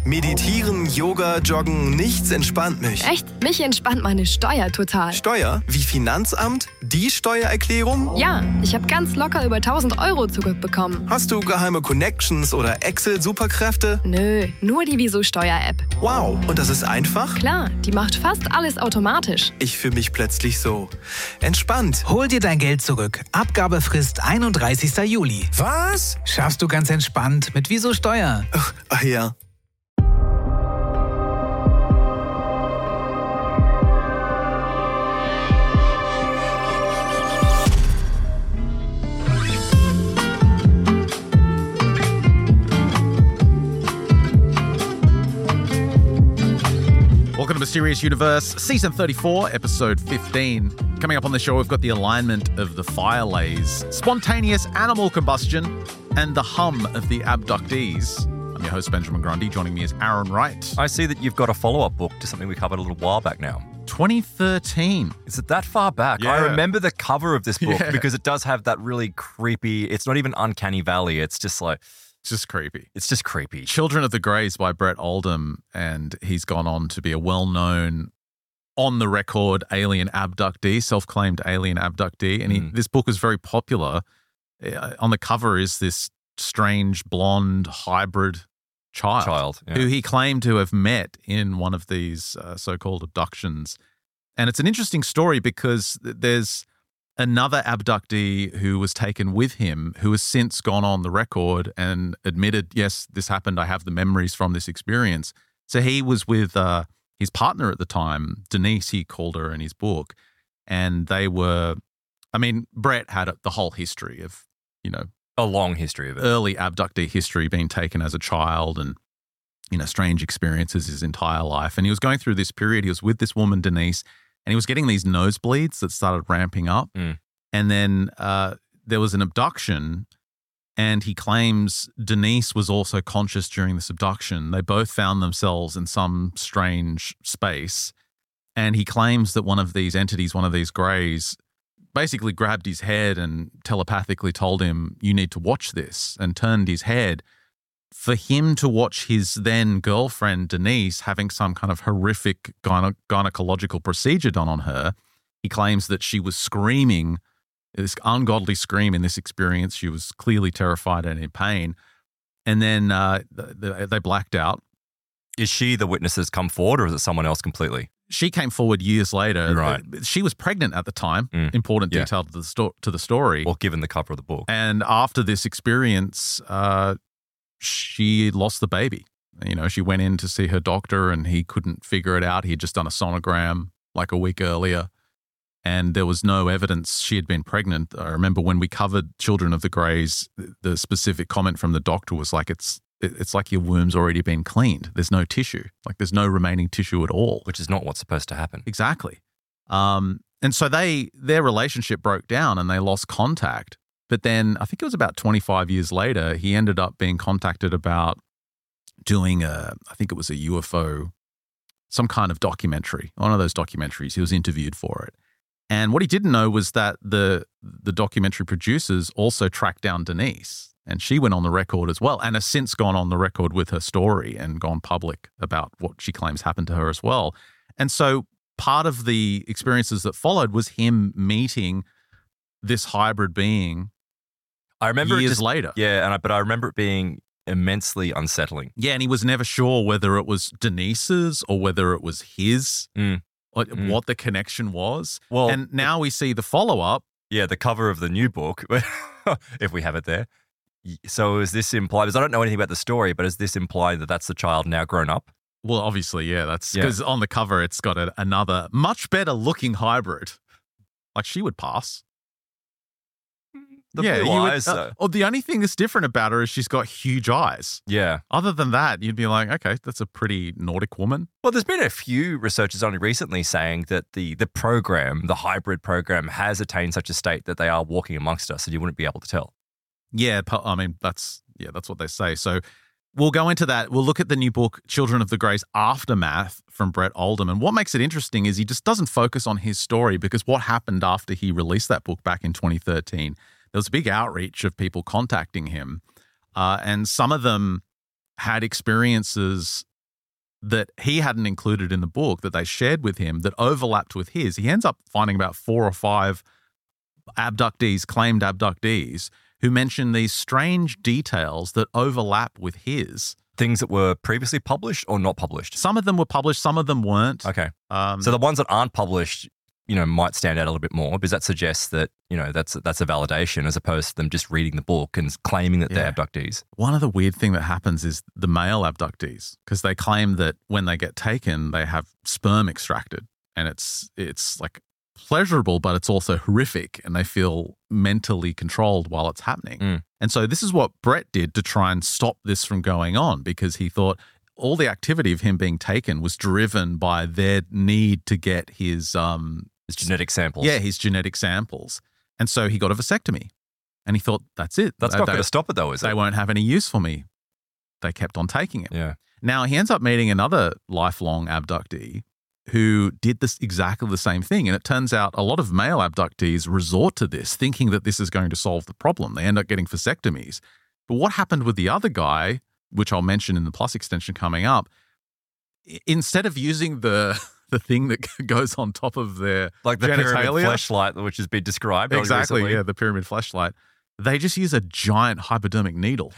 Meditieren, Yoga, Joggen, nichts entspannt mich. Echt? Mich entspannt meine Steuer total. Steuer? Wie Finanzamt? Die Steuererklärung? Ja, ich habe ganz locker über 1.000 Euro zurückbekommen. Hast du geheime Connections oder Excel-Superkräfte? Nö, nur die Wieso-Steuer-App. Wow, und das ist einfach? Klar, die macht fast alles automatisch. Ich fühle mich plötzlich so entspannt. Hol dir dein Geld zurück. Abgabefrist 31. Juli. Was? Schaffst du ganz entspannt mit Wieso Steuer. Ach ja. Welcome to Mysterious Universe, Season 34, Episode 15. Coming up on the show, we've got the alignment of the fire lays, spontaneous animal combustion, and the hum of the abductees. I'm your host, Benjamin Grundy. Joining me is Aaron Wright. I see that you've got a follow-up book to something we covered a little while back now. 2013. Is it that far back? Yeah. I remember the cover of this book Yeah. because it does have that really creepy, it's not even Uncanny Valley, it's just like, It's just creepy. it's just creepy. Children of the Greys by Brett Oldham, and he's gone on to be a well-known, on-the-record alien abductee, self-claimed alien abductee. And this book is very popular. On the cover is this strange blonde hybrid child Yeah. who he claimed to have met in one of these so-called abductions. And it's an interesting story because there's another abductee who was taken with him who has since gone on the record and admitted, yes, this happened. I have the memories from this experience. So he was with his partner at the time, Denise, he called her in his book. And they were, Brett had the whole history of, A long history of it. early abductee history, being taken as a child and, strange experiences his entire life. And he was going through this period. He was with this woman, Denise, and he was getting these nosebleeds that started ramping up. And then there was an abduction, and he claims Denise was also conscious during this abduction. They both found themselves in some strange space. And he claims that one of these entities, one of these greys, basically grabbed his head and telepathically told him, you need to watch this, and turned his head for him to watch his then girlfriend, Denise, having some kind of horrific gynecological procedure done on her. He claims that she was screaming, this ungodly scream in this experience. She was clearly terrified and in pain. And then they blacked out. Is she the witness that's come forward, or is it someone else completely? She came forward years later. Right. She was pregnant at the time. Important Yeah. detail to the story. Well, given the cover of the book. And after this experience, she lost the baby. She went in to see her doctor and he couldn't figure it out. He had just done a sonogram like a week earlier and there was no evidence she had been pregnant. I remember when we covered Children of the Greys, the specific comment from the doctor was like, it's like your womb's already been cleaned. There's no tissue. Like there's no remaining tissue at all. Which is not what's supposed to happen. Exactly. And so their relationship broke down and they lost contact. But then I think it was about 25 years later, he ended up being contacted about doing I think it was a UFO, some kind of documentary, one of those documentaries. He was interviewed for it. And what he didn't know was that the documentary producers also tracked down Denise, and she went on the record as well and has since gone on the record with her story and gone public about what she claims happened to her as well. And so part of the experiences that followed was him meeting this hybrid being I remember years later. Yeah, but I remember it being immensely unsettling. Yeah, and he was never sure whether it was Denise's or whether it was his, what the connection was. Well, and now we see the follow-up. Yeah, the cover of the new book, if we have it there. So is this implied, because I don't know anything about the story, but is this implied that that's the child now grown up? Well, obviously, yeah, that's because on the cover it's got another much better looking hybrid. Like she would pass. The blue eyes. The only thing that's different about her is she's got huge eyes. Yeah. Other than that, you'd be like, okay, that's a pretty Nordic woman. Well, there's been a few researchers only recently saying that the program, the hybrid program, has attained such a state that they are walking amongst us and you wouldn't be able to tell. Yeah, that's what they say. So we'll go into that. We'll look at the new book, Children of the Greys Aftermath from Brett Oldham. And what makes it interesting is he just doesn't focus on his story, because what happened after he released that book back in 2013, there was a big outreach of people contacting him. And some of them had experiences that he hadn't included in the book that they shared with him that overlapped with his. He ends up finding about 4 or 5 claimed abductees, who mention these strange details that overlap with his. Things that were previously published or not published? Some of them were published, some of them weren't. Okay. So the ones that aren't published, might stand out a little bit more because that suggests that, that's a validation as opposed to them just reading the book and claiming that they're abductees. One of the weird thing that happens is the male abductees, because they claim that when they get taken, they have sperm extracted, and it's like pleasurable, but it's also horrific, and they feel mentally controlled while it's happening. And so this is what Brett did to try and stop this from going on, because he thought all the activity of him being taken was driven by their need to get his genetic samples. Yeah, his genetic samples. And so he got a vasectomy, and he thought, that's it. That's not going to stop it though, is it? They won't have any use for me. They kept on taking it. Yeah. Now he ends up meeting another lifelong abductee who did this exactly the same thing. And it turns out a lot of male abductees resort to this, thinking that this is going to solve the problem. They end up getting vasectomies. But what happened with the other guy, which I'll mention in the Plus extension coming up, instead of using the thing that goes on top of their like the genitalia, pyramid fleshlight, which has been described exactly, recently. yeah, the pyramid fleshlight, they just use a giant hypodermic needle.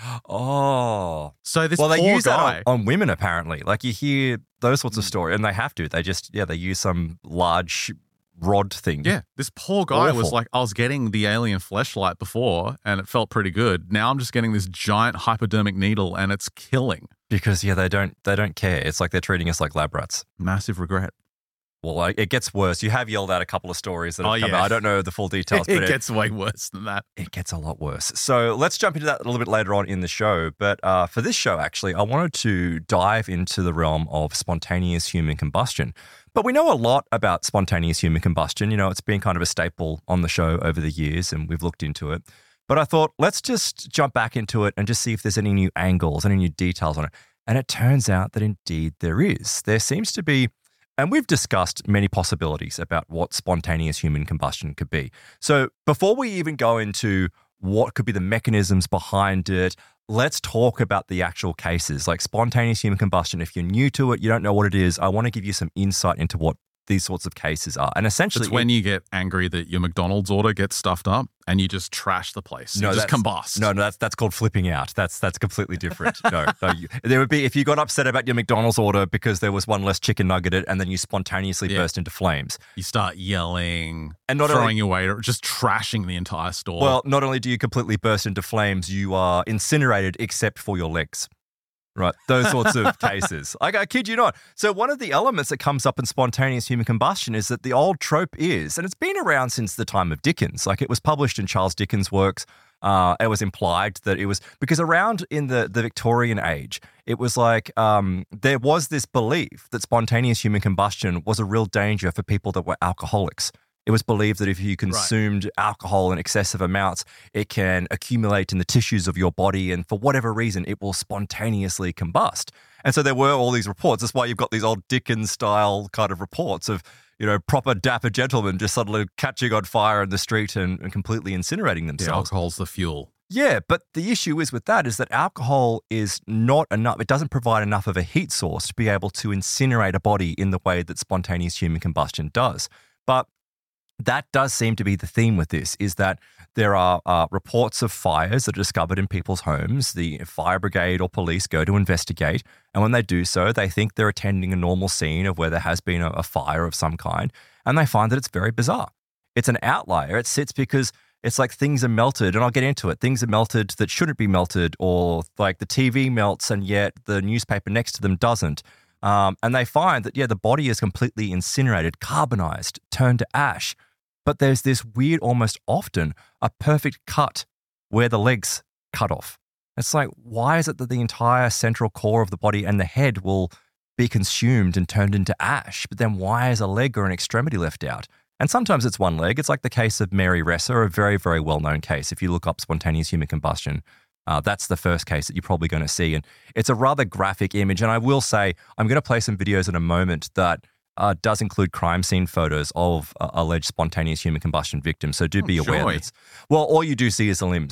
Oh. So this they poor use guy, that on women, apparently. Like you hear those sorts of stories, and they have to. They just, they use some large rod thing. Yeah, this poor guy was Awful. like, I was getting the alien fleshlight before and it felt pretty good. Now I'm just getting this giant hypodermic needle and it's killing. Because, they don't care. It's like they're treating us like lab rats. Massive regret. Well, it gets worse. You have yelled out a couple of stories that have come out. I don't know the full details, but It gets way worse than that. It gets a lot worse. So let's jump into that a little bit later on in the show. But for this show, actually, I wanted to dive into the realm of spontaneous human combustion. But we know a lot about spontaneous human combustion. It's been kind of a staple on the show over the years, and we've looked into it. But I thought, let's just jump back into it and just see if there's any new angles, any new details on it. And it turns out that indeed there is. There seems to be. And we've discussed many possibilities about what spontaneous human combustion could be. So before we even go into what could be the mechanisms behind it, let's talk about the actual cases. Like spontaneous human combustion, if you're new to it, you don't know what it is, I want to give you some insight into what these sorts of cases are. And essentially, it's when you get angry that your McDonald's order gets stuffed up and you just trash the place. You just combust. No, that's called flipping out. That's completely different. No, there would be, if you got upset about your McDonald's order because there was one less chicken nugget in it, and then you spontaneously burst into flames. You start yelling and not throwing your waiter, just trashing the entire store. Well, not only do you completely burst into flames, you are incinerated except for your legs. Right, those sorts of cases. I kid you not. So one of the elements that comes up in spontaneous human combustion is that the old trope is, and it's been around since the time of Dickens, like it was published in Charles Dickens' works. It was implied that it was, because around in the Victorian age, it was like there was this belief that spontaneous human combustion was a real danger for people that were alcoholics. It was believed that if you consumed alcohol in excessive amounts, it can accumulate in the tissues of your body, and for whatever reason, it will spontaneously combust. And so there were all these reports. That's why you've got these old Dickens-style kind of reports of, proper dapper gentlemen just suddenly catching on fire in the street and completely incinerating themselves. The alcohol's the fuel. Yeah, but the issue is with that is that alcohol is not enough. It doesn't provide enough of a heat source to be able to incinerate a body in the way that spontaneous human combustion does. But that does seem to be the theme with this, is that there are reports of fires that are discovered in people's homes. The fire brigade or police go to investigate, and when they do so, they think they're attending a normal scene of where there has been a fire of some kind, and they find that it's very bizarre. It's an outlier. It sits because it's like things are melted, and I'll get into it. Things are melted that shouldn't be melted, or like the TV melts and yet the newspaper next to them doesn't. And they find that, the body is completely incinerated, carbonized, turned to ash. But there's this weird, almost often, a perfect cut where the legs cut off. It's like, why is it that the entire central core of the body and the head will be consumed and turned into ash? But then why is a leg or an extremity left out? And sometimes it's one leg. It's like the case of Mary Resser, a very, very well-known case. If you look up spontaneous human combustion, that's the first case that you're probably going to see. And it's a rather graphic image. And I will say, I'm going to play some videos in a moment that does include crime scene photos of alleged spontaneous human combustion victims. So do be aware. Well, all you do see is the limbs.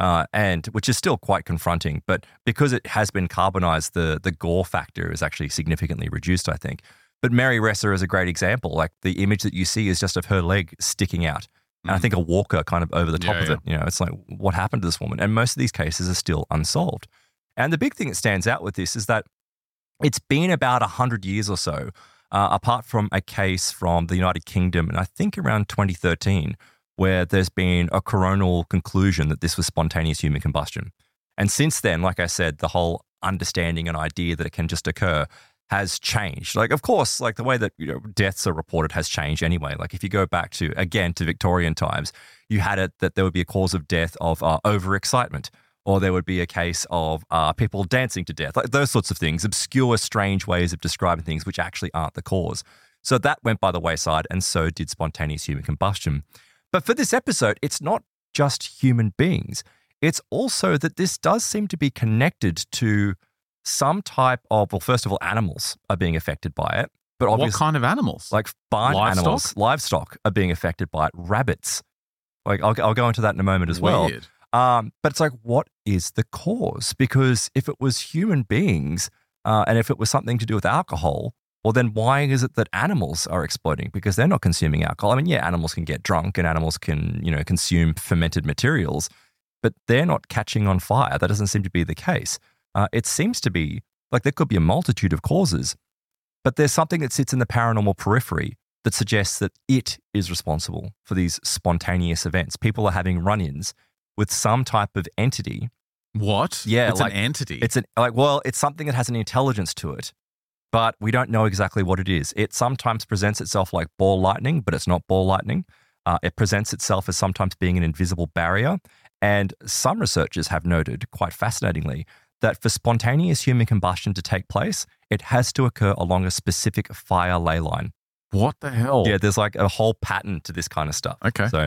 and which is still quite confronting. But because it has been carbonized, the gore factor is actually significantly reduced, I think. But Mary Ressa is a great example. Like the image that you see is just of her leg sticking out. And I think a walker kind of over the top of it. You know, it's like, what happened to this woman? And most of these cases are still unsolved. And the big thing that stands out with this is that it's been about 100 years or so, apart from a case from the United Kingdom, and I think around 2013, where there's been a coronal conclusion that this was spontaneous human combustion. And since then, like I said, the whole understanding and idea that it can just occur has changed. Like, of course, like the way that, you know, deaths are reported has changed anyway. Like if you go back to, again, to Victorian times, you had it that there would be a cause of death of overexcitement, or there would be a case of people dancing to death, like those sorts of things, obscure, strange ways of describing things which actually aren't the cause. So that went by the wayside, and so did spontaneous human combustion. But for this episode, it's not just human beings. It's also that this does seem to be connected to some type of, well, first of all, animals are being affected by it. But obviously, what kind of animals? Like barn animals, livestock are being affected by it. Rabbits. Like I'll go into that in a moment as well. Weird. But it's like, what is the cause? Because if it was human beings and if it was something to do with alcohol, well, then why is it that animals are exploding? Because they're not consuming alcohol. I mean, yeah, animals can get drunk and animals can, you know, consume fermented materials, but they're not catching on fire. That doesn't seem to be the case. It seems to be like there could be a multitude of causes, but there's something that sits in the paranormal periphery that suggests that it is responsible for these spontaneous events. People are having run-ins with some type of entity. What? Yeah. It's like, an entity. It's it's something that has an intelligence to it, but we don't know exactly what it is. It sometimes presents itself like ball lightning, but it's not ball lightning. It presents itself as sometimes being an invisible barrier. And some researchers have noted, quite fascinatingly, that for spontaneous human combustion to take place, it has to occur along a specific fire ley line. What the hell? Yeah, there's like a whole pattern to this kind of stuff. Okay. So,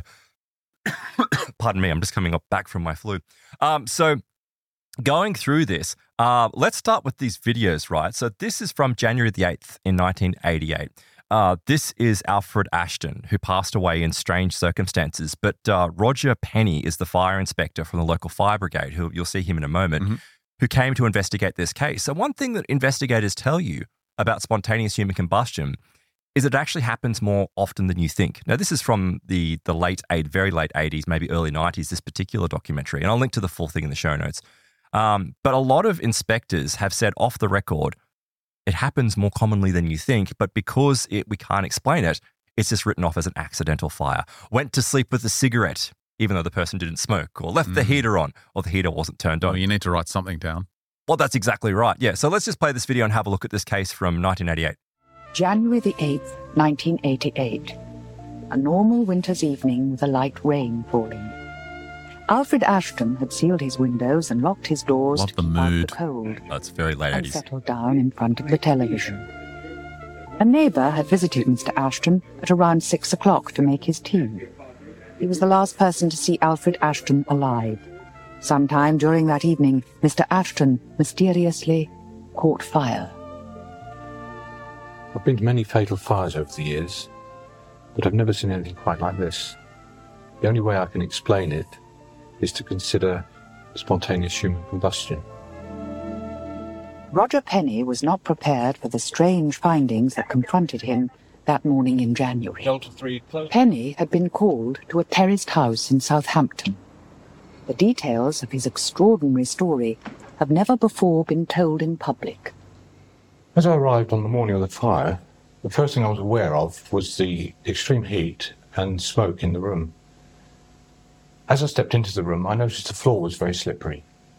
pardon me, I'm just coming back from my flu. So going through this, let's start with these videos, right? So this is from January the 8th in 1988. This is Alfred Ashton, who passed away in strange circumstances. But Roger Penny is the fire inspector from the local fire brigade, who you'll see him in a moment, who came to investigate this case. So one thing that investigators tell you about spontaneous human combustion is it actually happens more often than you think. Now, this is from the very late 80s, maybe early 90s, this particular documentary. And I'll link to the full thing in the show notes. But a lot of inspectors have said off the record, it happens more commonly than you think, but because we can't explain it, it's just written off as an accidental fire. Went to sleep with a cigarette, even though the person didn't smoke, or left the heater on, or the heater wasn't turned on. Well, you need to write something down. Well, that's exactly right. Yeah, so let's just play this video and have a look at this case from 1988. January the 8th, 1988. A normal winter's evening with a light rain falling. Alfred Ashton had sealed his windows and locked his doors Love to the keep out mood. the cold, That's very late and 80s. settled down in front of the television. A neighbour had visited Mr. Ashton at around 6 o'clock to make his tea. He was the last person to see Alfred Ashton alive. Sometime during that evening, Mr. Ashton mysteriously caught fire. I've been to many fatal fires over the years, but I've never seen anything quite like this. The only way I can explain it is to consider spontaneous human combustion. Roger Penny was not prepared for the strange findings that confronted him that morning in January. Delta 3 close. Penny had been called to a terraced house in Southampton. The details of his extraordinary story have never before been told in public. As I arrived on the morning of the fire, the first thing I was aware of was the extreme heat and smoke in the room. As I stepped into the room, I noticed the floor was very slippery.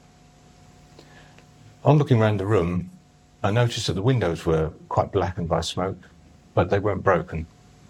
On looking around the room, I noticed that the windows were quite blackened by smoke, but they weren't broken.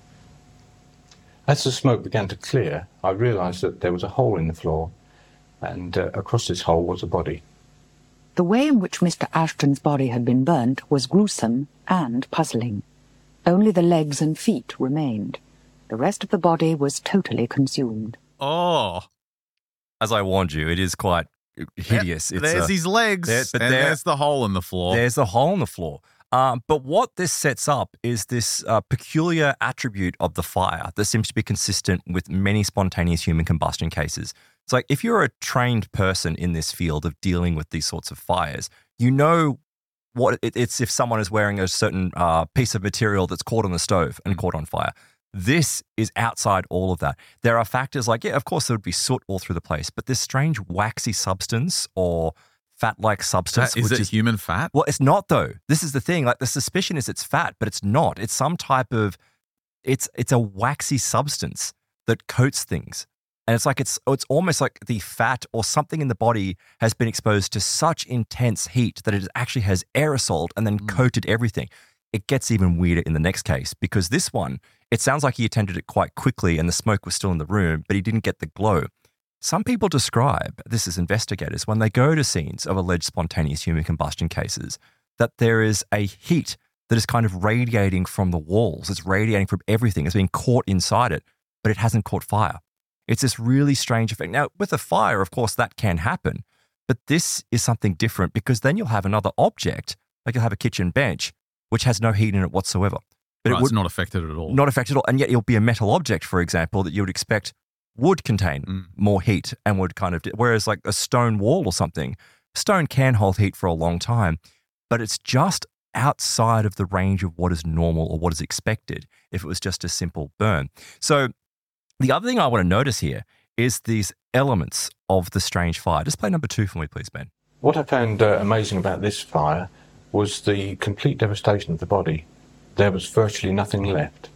As the smoke began to clear, I realised that there was a hole in the floor, and across this hole was a body. The way in which Mr. Ashton's body had been burnt was gruesome and puzzling. Only the legs and feet remained. The rest of the body was totally consumed. Oh. As I warned you, it is quite hideous. Yep, there's his legs, there's the hole in the floor. There's a hole in the floor. But what this sets up is this peculiar attribute of the fire that seems to be consistent with many spontaneous human combustion cases. It's like if you're a trained person in this field of dealing with these sorts of fires, you know what it's if someone is wearing a certain piece of material that's caught on the stove and caught on fire. This is outside all of that. There are factors like, yeah, of course there would be soot all through the place, but this strange waxy substance or fat-like substance. Is it human fat? Well, it's not though. This is the thing. Like the suspicion is it's fat, but it's not. It's some type of, it's a waxy substance that coats things. And it's like it's almost like the fat or something in the body has been exposed to such intense heat that it actually has aerosoled and then coated everything. It gets even weirder in the next case because this one, it sounds like he attended it quite quickly and the smoke was still in the room, but he didn't get the glow. Some people describe, this is investigators, when they go to scenes of alleged spontaneous human combustion cases, that there is a heat that is kind of radiating from the walls. It's radiating from everything. It's being caught inside it, but it hasn't caught fire. It's this really strange effect. Now, with a fire, of course, that can happen, but this is something different because then you'll have another object, like you'll have a kitchen bench, which has no heat in it whatsoever. But Right, it's not affected at all. Not affected at all. And yet it'll be a metal object, for example, that you would expect would contain more heat and would kind of, whereas like a stone wall or something, stone can hold heat for a long time, but it's just outside of the range of what is normal or what is expected if it was just a simple burn. So the other thing I want to notice here is these elements of the strange fire. Just play number 2 for me, please, Ben. What I found amazing about this fire was the complete devastation of the body. There was virtually nothing left.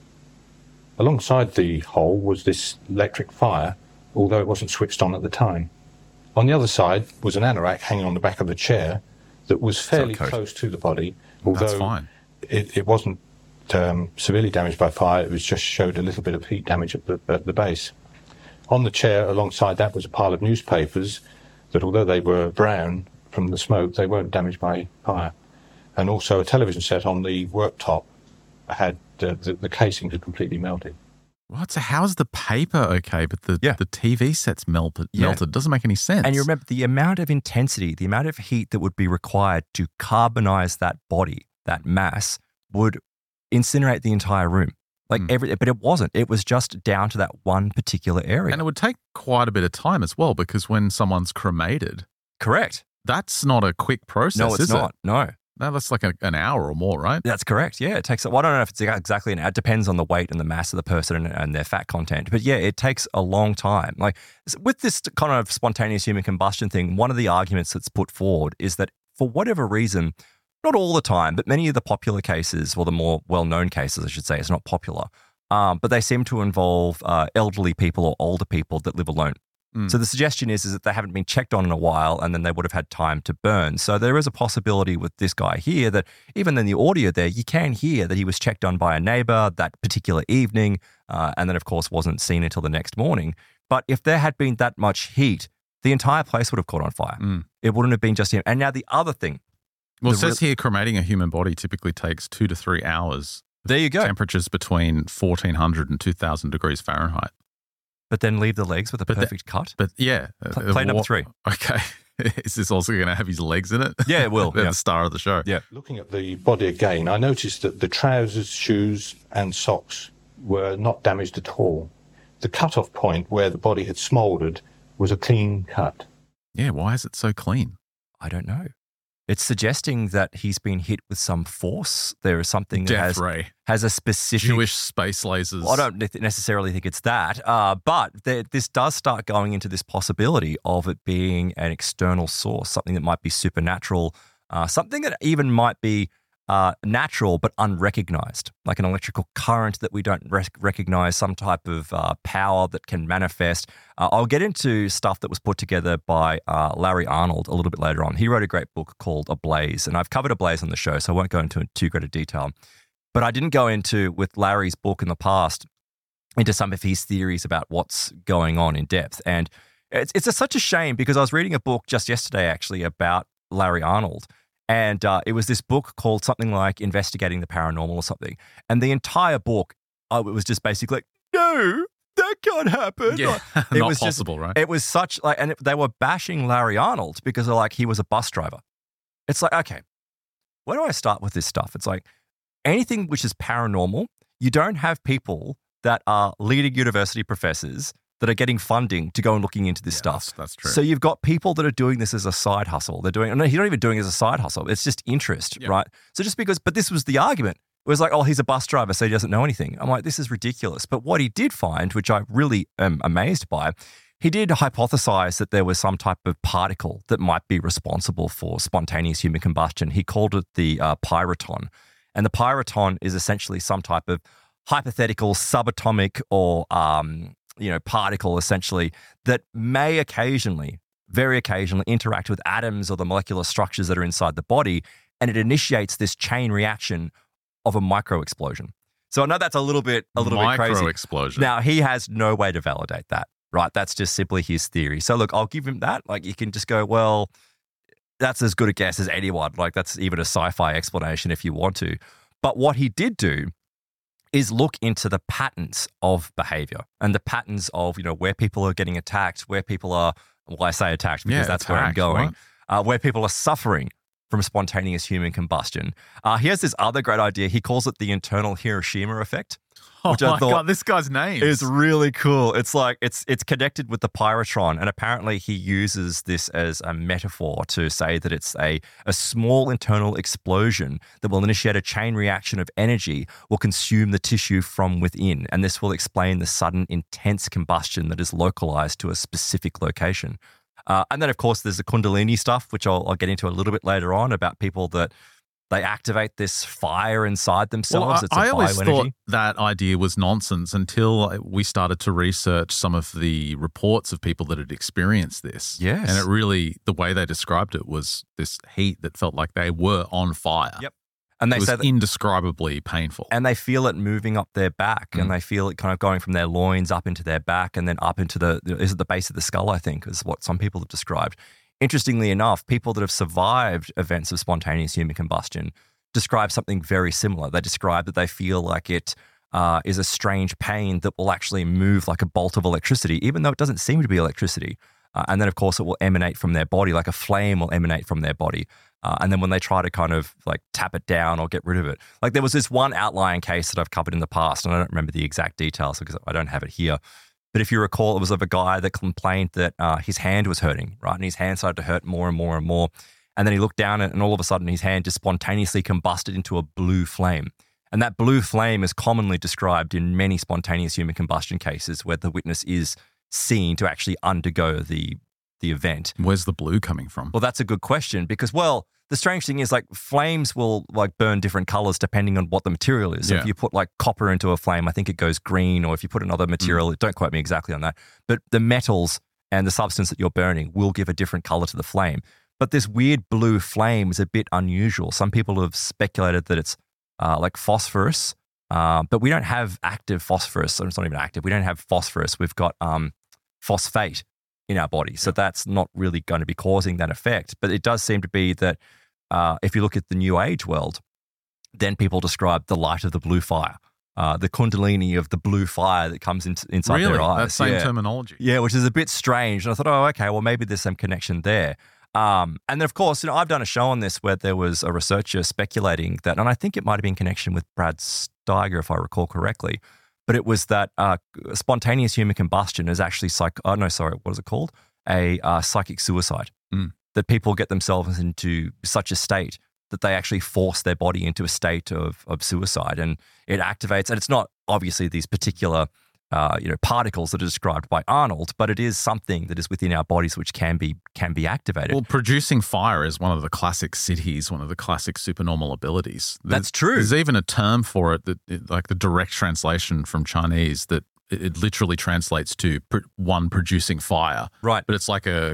Alongside the hole was this electric fire, although it wasn't switched on at the time. On the other side was an anorak hanging on the back of the chair that was fairly close to the body, although That's fine. It wasn't severely damaged by fire. It was just showed a little bit of heat damage at the base. On the chair alongside that was a pile of newspapers that, although they were brown from the smoke, they weren't damaged by fire. And also a television set on the worktop had the casing had completely melted. What? So how's the paper okay, but the TV set's melted? Doesn't make any sense. And you remember the amount of intensity, the amount of heat that would be required to carbonize that body, that mass, would incinerate the entire room. But it wasn't. It was just down to that one particular area. And it would take quite a bit of time as well, because when someone's cremated, correct, that's not a quick process. No, it's not. No, that's like an hour or more, right? That's correct. Yeah, it takes. Well, I don't know if it's exactly an hour. It depends on the weight and the mass of the person and their fat content. But yeah, it takes a long time. Like with this kind of spontaneous human combustion thing, one of the arguments that's put forward is that for whatever reason, not all the time, but many of the popular cases, or the more well-known cases, I should say, it's not popular, but they seem to involve elderly people or older people that live alone. So the suggestion is that they haven't been checked on in a while and then they would have had time to burn. So there is a possibility with this guy here that even in the audio there, you can hear that he was checked on by a neighbor that particular evening and then, of course, wasn't seen until the next morning. But if there had been that much heat, the entire place would have caught on fire. It wouldn't have been just him. And now the other thing. Well, it says here cremating a human body typically takes 2 to 3 hours. There you go. Temperatures between 1,400 and 2,000 degrees Fahrenheit. But then leave the legs with a perfect cut? But yeah. Play number 3. Okay. Is this also going to have his legs in it? Yeah, it will. The star of the show. Yeah. Looking at the body again, I noticed that the trousers, shoes and socks were not damaged at all. The cut-off point where the body had smouldered was a clean cut. Yeah, why is it so clean? I don't know. It's suggesting that he's been hit with some force. There is something that has a specific... Jewish space lasers. I don't necessarily think it's that, but this does start going into this possibility of it being an external source, something that might be supernatural, something that even might be natural but unrecognized, like an electrical current that we don't recognize, some type of power that can manifest. I'll get into stuff that was put together by Larry Arnold a little bit later on. He wrote a great book called Ablaze, and I've covered Ablaze on the show, so I won't go into too great a detail. But I didn't go into, with Larry's book in the past, into some of his theories about what's going on in depth. And it's such a shame because I was reading a book just yesterday, actually, about Larry Arnold. And it was this book called something like Investigating the Paranormal or something. And the entire book, it was just basically like, no, that can't happen. Yeah, it not was possible, right? It was such like, and they were bashing Larry Arnold because they're like, he was a bus driver. It's like, okay, where do I start with this stuff? It's like anything which is paranormal, you don't have people that are leading university professors that are getting funding to go and looking into this stuff. That's true. So you've got people that are doing this as a side hustle. He's not even doing it as a side hustle. It's just interest, right? So just because, but this was the argument. It was like, oh, he's a bus driver, so he doesn't know anything. I'm like, this is ridiculous. But what he did find, which I really am amazed by, he did hypothesize that there was some type of particle that might be responsible for spontaneous human combustion. He called it the pyroton. And the pyroton is essentially some type of hypothetical subatomic or particle essentially that may occasionally, very occasionally interact with atoms or the molecular structures that are inside the body, and it initiates this chain reaction of a micro explosion. So I know that's a little bit crazy. Micro explosion. Now, he has no way to validate that, right? That's just simply his theory. So look, I'll give him that. Like, you can just go, well, that's as good a guess as anyone. Like, that's even a sci-fi explanation if you want to. But what he did do is look into the patterns of behavior and the patterns of, where people are getting attacked, where people are, well, I say attacked because that's where I'm going, where people are suffering from spontaneous human combustion. He has this other great idea. He calls it the internal Hiroshima effect. Which I thought God, this guy's name is really cool. It's like it's connected with the pyrotron, and apparently he uses this as a metaphor to say that it's a small internal explosion that will initiate a chain reaction of energy, will consume the tissue from within, and this will explain the sudden intense combustion that is localized to a specific location. And then, of course, there's the Kundalini stuff, which I'll get into a little bit later on, about people that they activate this fire inside themselves. Well, I always bioenergy. thought that idea was nonsense until we started to research some of the reports of people that had experienced this. Yes. And it really, the way they described it was this heat that felt like they were on fire. Yep. And they it was say that, indescribably painful. and they feel it moving up their back, and they feel it kind of going from their loins up into their back, and then up into the base of the skull, I think, is what some people have described. Interestingly enough, people that have survived events of spontaneous human combustion describe something very similar. They describe that they feel like it is a strange pain that will actually move like a bolt of electricity, even though it doesn't seem to be electricity. And then, of course, it will emanate from their body, like a flame will emanate from their body. And then when they try to kind of like tap it down or get rid of it, like there was this one outlying case that I've covered in the past, and I don't remember the exact details because I don't have it here. But if you recall, it was of a guy that complained that his hand was hurting, right? And his hand started to hurt more and more and more. And then he looked down and all of a sudden his hand just spontaneously combusted into a blue flame. And that blue flame is commonly described in many spontaneous human combustion cases where the witness is seen to actually undergo the event. Where's the blue coming from? Well, that's a good question because, well, the strange thing is like flames will like burn different colors depending on what the material is. So if you put like copper into a flame, I think it goes green, or if you put another material, don't quote me exactly on that, but the metals and the substance that you're burning will give a different color to the flame. But this weird blue flame is a bit unusual. Some people have speculated that it's like phosphorus, but we don't have active phosphorus. So it's not even active. We don't have phosphorus. We've got phosphate in our body. So that's not really going to be causing that effect. But it does seem to be that if you look at the New Age world, then people describe the light of the blue fire, the kundalini of the blue fire that comes inside their eyes. That same terminology. Yeah, which is a bit strange. And I thought, oh, okay, well, maybe there's some connection there. And then, of course, I've done a show on this where there was a researcher speculating that, and I think it might have been in connection with Brad Steiger, if I recall correctly, but it was that spontaneous human combustion is actually what is it called? A psychic suicide. That people get themselves into such a state that they actually force their body into a state of suicide, and it activates. And it's not obviously these particular particles that are described by Arnold, but it is something that is within our bodies which can be activated. Well, producing fire is one of the classic cities, one of the classic supernormal abilities. That's true. There's even a term for it that, like the direct translation from Chinese, that it literally translates to one producing fire. Right. But it's like a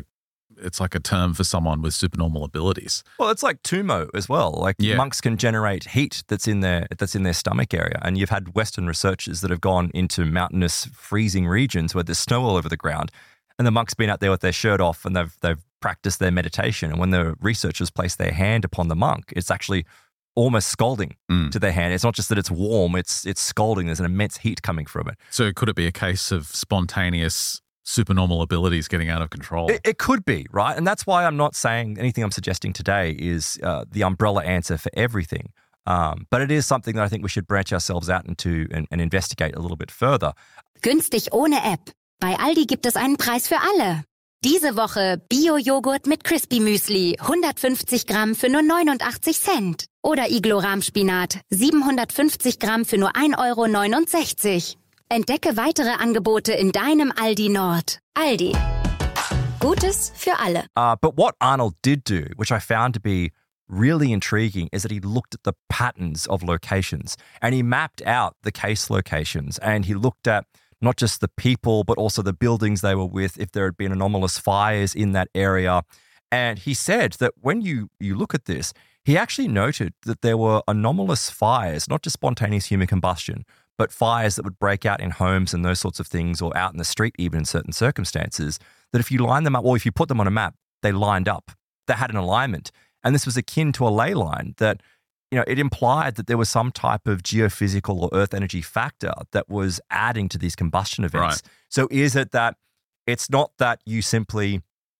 term for someone with supernormal abilities. Well, it's like tumo as well. Like monks can generate heat that's in their stomach area. And you've had Western researchers that have gone into mountainous freezing regions where there's snow all over the ground. And the monk's been out there with their shirt off and they've practiced their meditation. And when the researchers place their hand upon the monk, it's actually almost scalding to their hand. It's not just that it's warm, it's scalding. There's an immense heat coming from it. So could it be a case of spontaneous supernormal abilities getting out of control? It could be, right? And that's why I'm not saying anything I'm suggesting today is the umbrella answer for everything. But it is something that I think we should branch ourselves out into and investigate a little bit further. Günstig ohne App. Bei Aldi gibt es einen Preis für alle. Diese Woche Bio-Joghurt mit Crispy Müsli, 150 Gramm für nur 89 Cent. Oder Iglo-Rahmspinat, 750 Gramm für nur 1,69 €. Entdecke weitere Angebote in deinem Aldi Nord. Aldi. Gutes für alle. But what Arnold did do, which I found to be really intriguing, is that he looked at the patterns of locations and he mapped out the case locations and he looked at not just the people, but also the buildings they were with, if there had been anomalous fires in that area. And he said that when you look at this, he actually noted that there were anomalous fires, not just spontaneous human combustion, but fires that would break out in homes and those sorts of things, or out in the street even in certain circumstances, that if you line them up, or if you put them on a map, they lined up. They had an alignment. And this was akin to a ley line that, it implied that there was some type of geophysical or earth energy factor that was adding to these combustion events. Right. So is it that it's not that you simply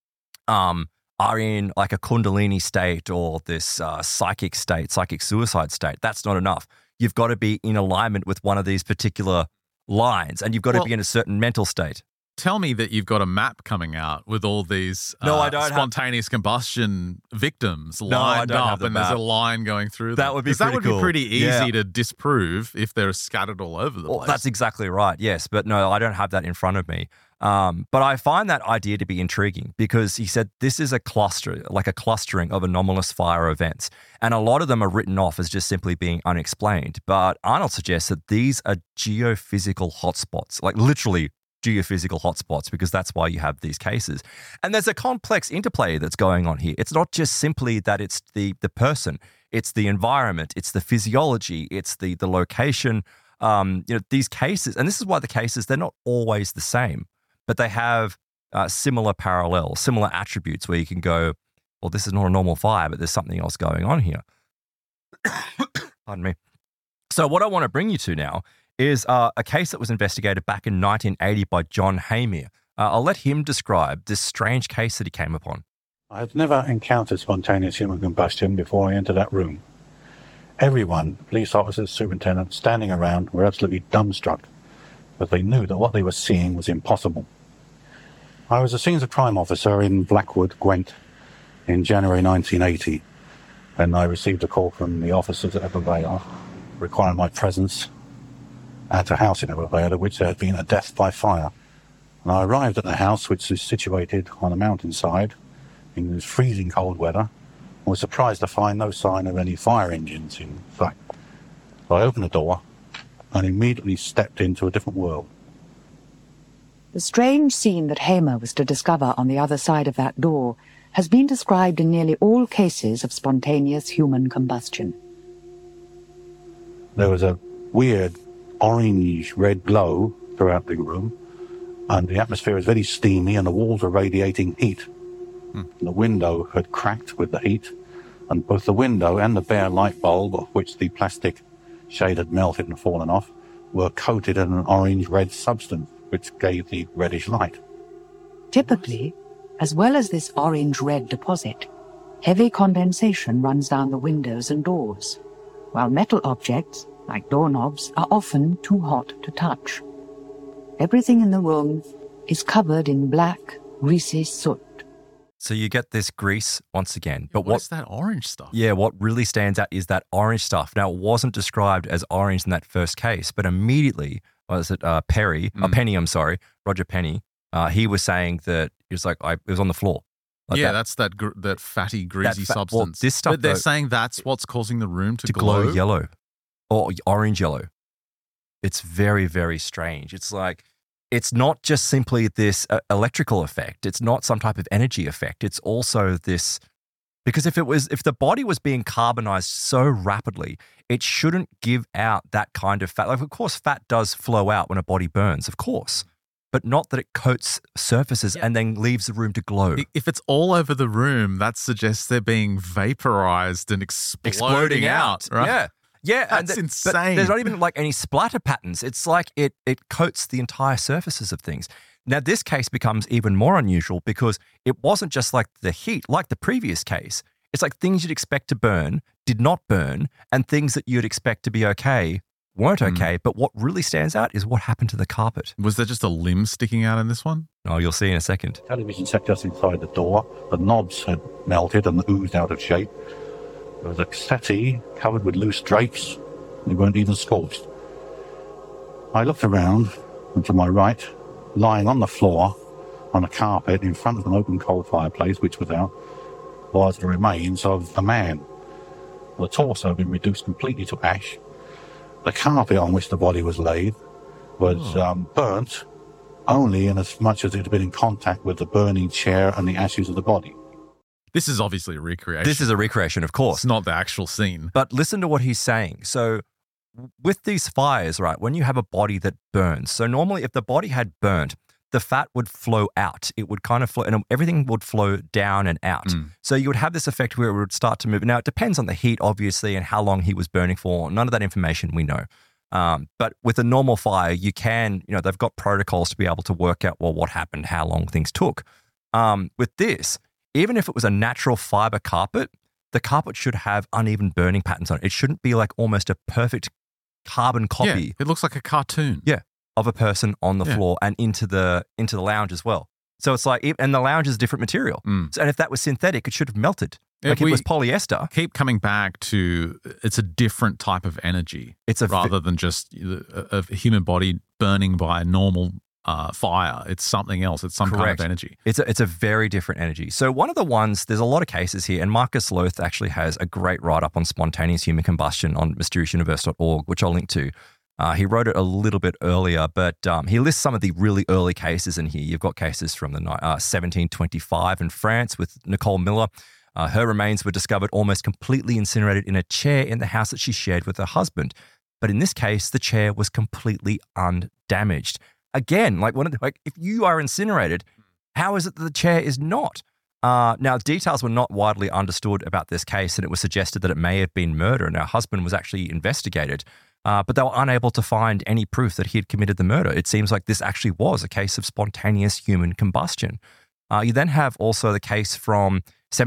are in like a Kundalini state or this psychic suicide state? That's not enough. You've got to be in alignment with one of these particular lines and you've got to be in a certain mental state. Tell me that you've got a map coming out with all these spontaneous combustion victims lined up and there's a line going through them. That would be pretty cool. That would be pretty easy to disprove if they're scattered all over the place. That's exactly right, yes. But no, I don't have that in front of me. But I find that idea to be intriguing because he said this is a cluster, like a clustering of anomalous fire events. And a lot of them are written off as just simply being unexplained. But Arnold suggests that these are geophysical hotspots, like literally geophysical hotspots, because that's why you have these cases. And there's a complex interplay that's going on here. It's not just simply that it's the person, it's the environment, it's the physiology, it's the location. These cases, and this is why the cases, they're not always the same, but they have similar parallels, similar attributes where you can go, well, this is not a normal fire, but there's something else going on here. Pardon me. So what I want to bring you to now is a case that was investigated back in 1980 by John Hamir. I'll let him describe this strange case that he came upon. I had never encountered spontaneous human combustion before I entered that room. Everyone, police officers, superintendents, standing around were absolutely dumbstruck, but they knew that what they were seeing was impossible. I was a scenes of crime officer in Blackwood, Gwent, in January 1980, when I received a call from the officers at Evervale requiring my presence at a house in Evervale at which there had been a death by fire. And I arrived at the house, which is situated on a mountainside in this freezing cold weather, and was surprised to find no sign of any fire engines in sight. So I opened the door and immediately stepped into a different world. The strange scene that Hamer was to discover on the other side of that door has been described in nearly all cases of spontaneous human combustion. There was a weird orange-red glow throughout the room, and the atmosphere was very steamy and the walls were radiating heat. The window had cracked with the heat, and both the window and the bare light bulb, of which the plastic shade had melted and fallen off, were coated in an orange-red substance, which gave the reddish light. Typically, as well as this orange-red deposit, heavy condensation runs down the windows and doors, while metal objects, like doorknobs, are often too hot to touch. Everything in the room is covered in black, greasy soot. So you get this grease once again. But what's that orange stuff? Yeah, what really stands out is that orange stuff. Now, it wasn't described as orange in that first case, but immediately, Roger Penny, he was saying that it was like, it was on the floor. Like that's that fatty, greasy substance. Well, this stuff, but they're saying that's what's causing the room to glow yellow or orange yellow. It's very, very strange. It's like, it's not just simply this electrical effect. It's not some type of energy effect. It's also this, because if the body was being carbonized so rapidly, it shouldn't give out that kind of fat. Like, of course, fat does flow out when a body burns, of course, but not that it coats surfaces and then leaves the room to glow. If it's all over the room, that suggests they're being vaporized and exploding out, right? Yeah. Yeah, that's insane. But there's not even like any splatter patterns. It's like it coats the entire surfaces of things. Now, this case becomes even more unusual because it wasn't just like the heat, like the previous case. It's like things you'd expect to burn did not burn, and things that you'd expect to be okay weren't okay. But what really stands out is what happened to the carpet. Was there just a limb sticking out in this one? Oh, you'll see in a second. Television set just inside the door. The knobs had melted and oozed out of shape. There was a settee covered with loose drapes. They weren't even scorched. I looked around, and to my right, lying on the floor, on a carpet in front of an open coal fireplace, which was out, was the remains of a man. The torso had been reduced completely to ash. The carpet on which the body was laid was burnt only in as much as it had been in contact with the burning chair and the ashes of the body. This is obviously a recreation. This is a recreation, of course. It's not the actual scene. But listen to what he's saying. So with these fires, right, when you have a body that burns, so normally if the body had burnt, the fat would flow out. It would kind of flow, and everything would flow down and out. So you would have this effect where it would start to move. Now, it depends on the heat, obviously, and how long he was burning for. None of that information we know. But with a normal fire, you can, they've got protocols to be able to work out, well, what happened, how long things took. With this, even if it was a natural fiber carpet, the carpet should have uneven burning patterns on it. It shouldn't be like almost a perfect carbon copy. Yeah, it looks like a cartoon. Yeah, of a person on the floor and into the lounge as well. So it's like, and the lounge is a different material. So, and if that was synthetic, it should have melted. Like it was polyester. Keep coming back to it's a different type of energy. It's rather than just a human body burning by a normal fire. It's something else. It's some kind of energy. It's a very different energy. So one of the ones, there's a lot of cases here, and Marcus Loth actually has a great write-up on spontaneous human combustion on mysteriousuniverse.org, which I'll link to. He wrote it a little bit earlier, but he lists some of the really early cases in here. You've got cases from the 1725 in France with Nicole Miller. Her remains were discovered almost completely incinerated in a chair in the house that she shared with her husband. But in this case, the chair was completely undamaged. Again, if you are incinerated, how is it that the chair is not? Now, details were not widely understood about this case, and it was suggested that it may have been murder, and her husband was actually investigated. But they were unable to find any proof that he had committed the murder. It seems like this actually was a case of spontaneous human combustion. You then have also the case from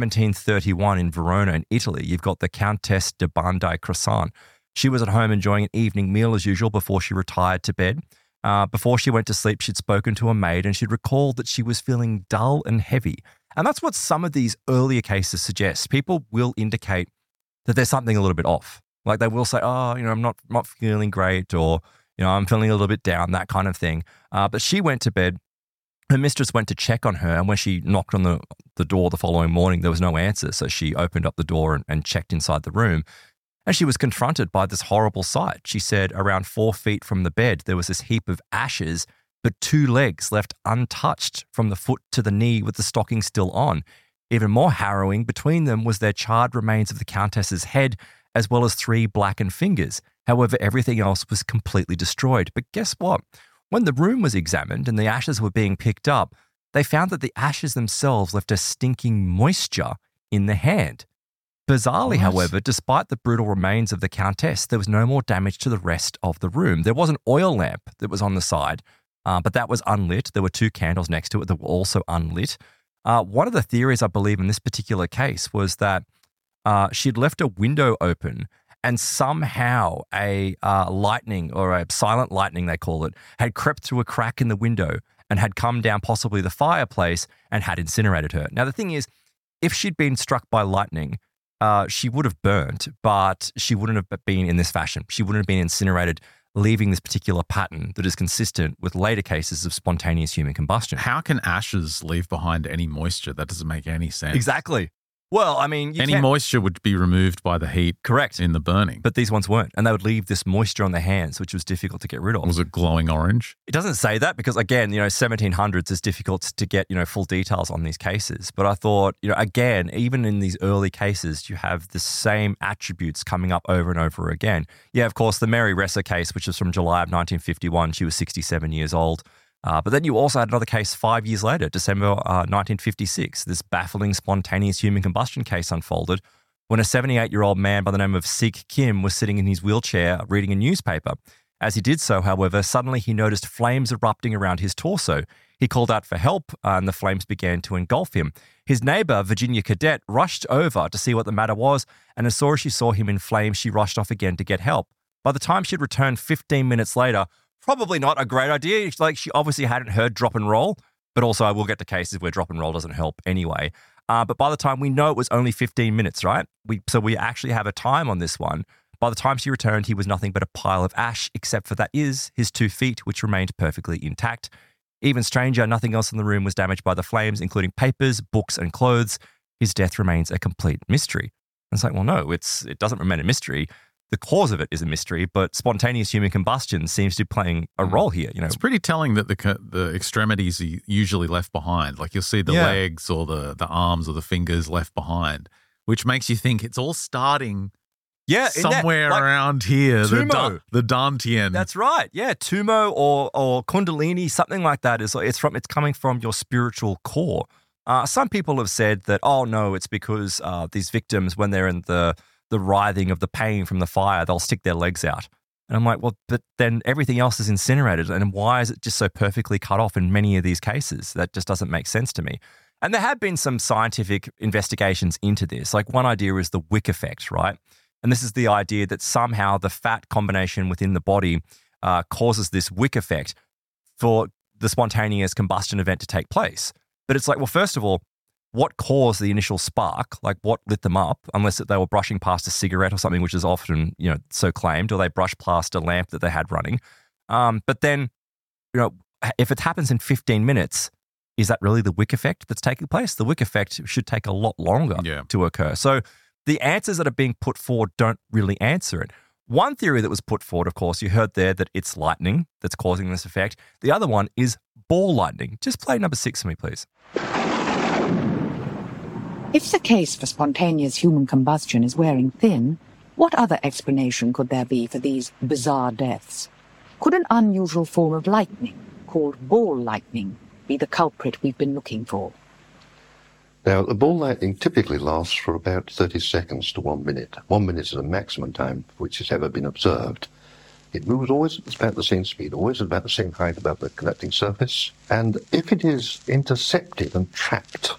1731 in Verona in Italy. You've got the Countess de Bandai-Cressan. She was at home enjoying an evening meal as usual before she retired to bed. Before she went to sleep, she'd spoken to a maid and she'd recalled that she was feeling dull and heavy. And that's what some of these earlier cases suggest. People will indicate that there's something a little bit off. Like they will say, I'm not feeling great, or, I'm feeling a little bit down, that kind of thing. But she went to bed. Her mistress went to check on her, and when she knocked on the door the following morning, there was no answer. So she opened up the door and checked inside the room, and she was confronted by this horrible sight. She said around 4 feet from the bed, there was this heap of ashes, but 2 legs left untouched from the foot to the knee with the stocking still on. Even more harrowing, between them was their charred remains of the Countess's head, as well as 3 blackened fingers. However, everything else was completely destroyed. But guess what? When the room was examined and the ashes were being picked up, they found that the ashes themselves left a stinking moisture in the hand. Bizarrely, however, despite the brutal remains of the Countess, there was no more damage to the rest of the room. There was an oil lamp that was on the side, but that was unlit. There were 2 candles next to it that were also unlit. One of the theories, I believe, in this particular case was that she'd left a window open, and somehow a lightning, or a silent lightning they call it, had crept through a crack in the window and had come down possibly the fireplace and had incinerated her. Now, the thing is, if she'd been struck by lightning, she would have burnt, but she wouldn't have been in this fashion. She wouldn't have been incinerated, leaving this particular pattern that is consistent with later cases of spontaneous human combustion. How can ashes leave behind any moisture? That doesn't make any sense. Exactly. Well, I mean, any moisture would be removed by the heat. Correct. In the burning. But these ones weren't. And they would leave this moisture on their hands, which was difficult to get rid of. Was it glowing orange? It doesn't say that because, again, 1700s is difficult to get, full details on these cases. But I thought, again, even in these early cases, you have the same attributes coming up over and over again. Yeah, of course, the Mary Resser case, which is from July of 1951. She was 67 years old. But then you also had another case 5 years later, December 1956. This baffling spontaneous human combustion case unfolded when a 78-year-old man by the name of Sik Kim was sitting in his wheelchair reading a newspaper. As he did so, however, suddenly he noticed flames erupting around his torso. He called out for help, and the flames began to engulf him. His neighbor, Virginia Cadet, rushed over to see what the matter was, and as soon as she saw him in flames, she rushed off again to get help. By the time she'd returned 15 minutes later, probably not a great idea. Like, she obviously hadn't heard drop and roll, but also I will get to cases where drop and roll doesn't help anyway. But by the time we know it was only 15 minutes, right? So we actually have a time on this one. By the time she returned, he was nothing but a pile of ash, except for that is his 2 feet, which remained perfectly intact. Even stranger, nothing else in the room was damaged by the flames, including papers, books, and clothes. His death remains a complete mystery. And it's like, well, no, it doesn't remain a mystery. The cause of it is a mystery, but spontaneous human combustion seems to be playing a role here. It's pretty telling that the extremities are usually left behind. Like, you'll see the legs or the arms or the fingers left behind, which makes you think it's all starting somewhere around here. Tumo. The Dantian. That's right. Yeah, Tumo or Kundalini, something like that. It's coming from your spiritual core. Some people have said that, oh no, it's because these victims, when they're in the writhing of the pain from the fire, they'll stick their legs out. And I'm like, well, but then everything else is incinerated. And why is it just so perfectly cut off in many of these cases? That just doesn't make sense to me. And there have been some scientific investigations into this. Like, one idea is the wick effect, right? And this is the idea that somehow the fat combination within the body causes this wick effect for the spontaneous combustion event to take place. But it's like, well, first of all, what caused the initial spark? Like, what lit them up? Unless they were brushing past a cigarette or something, which is often, so claimed, or they brushed past a lamp that they had running. But then, if it happens in 15 minutes, is that really the wick effect that's taking place? The wick effect should take a lot longer to occur. So the answers that are being put forward don't really answer it. One theory that was put forward, of course, you heard there that it's lightning that's causing this effect. The other one is ball lightning. Just play number 6 for me, please. If the case for spontaneous human combustion is wearing thin, what other explanation could there be for these bizarre deaths? Could an unusual form of lightning, called ball lightning, be the culprit we've been looking for? Now, the ball lightning typically lasts for about 30 seconds to 1 minute. 1 minute is the maximum time which has ever been observed. It moves always at about the same speed, always at about the same height above the conducting surface. And if it is intercepted and trapped,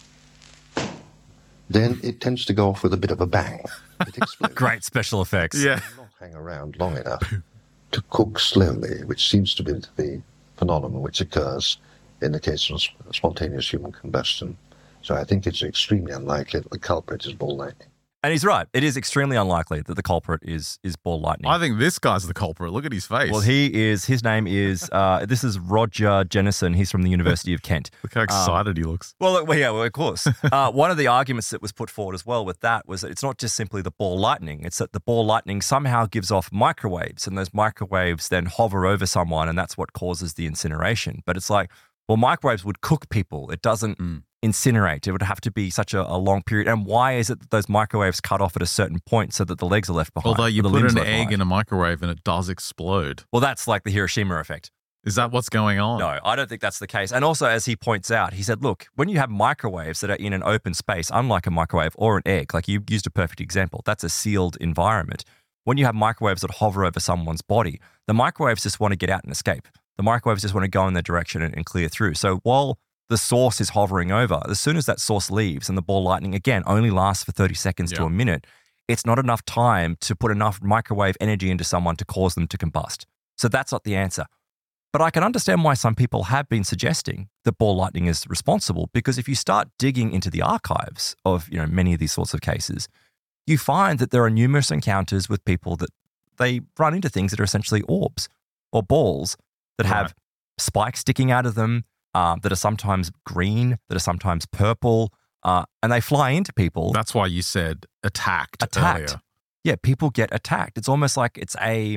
then it tends to go off with a bit of a bang. It explodes. Great special effects. Yeah. It will not hang around long enough to cook slowly, which seems to be the phenomenon which occurs in the case of spontaneous human combustion. So I think it's extremely unlikely that the culprit is ball lightning. And he's right. It is extremely unlikely that the culprit is ball lightning. I think this guy's the culprit. Look at his face. Well, his name is, this is Roger Jennison. He's from the University of Kent. Look how excited he looks. Well, of course. One of the arguments that was put forward as well with that was that it's not just simply the ball lightning. It's that the ball lightning somehow gives off microwaves, and those microwaves then hover over someone, and that's what causes the incineration. But it's like, well, microwaves would cook people. It doesn't incinerate. It would have to be such a long period. And why is it that those microwaves cut off at a certain point so that the legs are left behind? Although you put an egg in a microwave and it does explode. Well, that's like the Hiroshima effect. Is that what's going on? No, I don't think that's the case. And also, as he points out, he said, look, when you have microwaves that are in an open space, unlike a microwave or an egg, like you used a perfect example, that's a sealed environment. When you have microwaves that hover over someone's body, the microwaves just want to get out and escape. The microwaves just want to go in their direction and clear through. So while the source is hovering over, as soon as that source leaves and the ball lightning, again, only lasts for 30 seconds to a minute, it's not enough time to put enough microwave energy into someone to cause them to combust. So that's not the answer. But I can understand why some people have been suggesting that ball lightning is responsible, because if you start digging into the archives of many of these sorts of cases, you find that there are numerous encounters with people that they run into things that are essentially orbs or balls that have spikes sticking out of them, that are sometimes green, that are sometimes purple, and they fly into people. That's why you said attacked. Earlier. Yeah, people get attacked. It's almost like it's a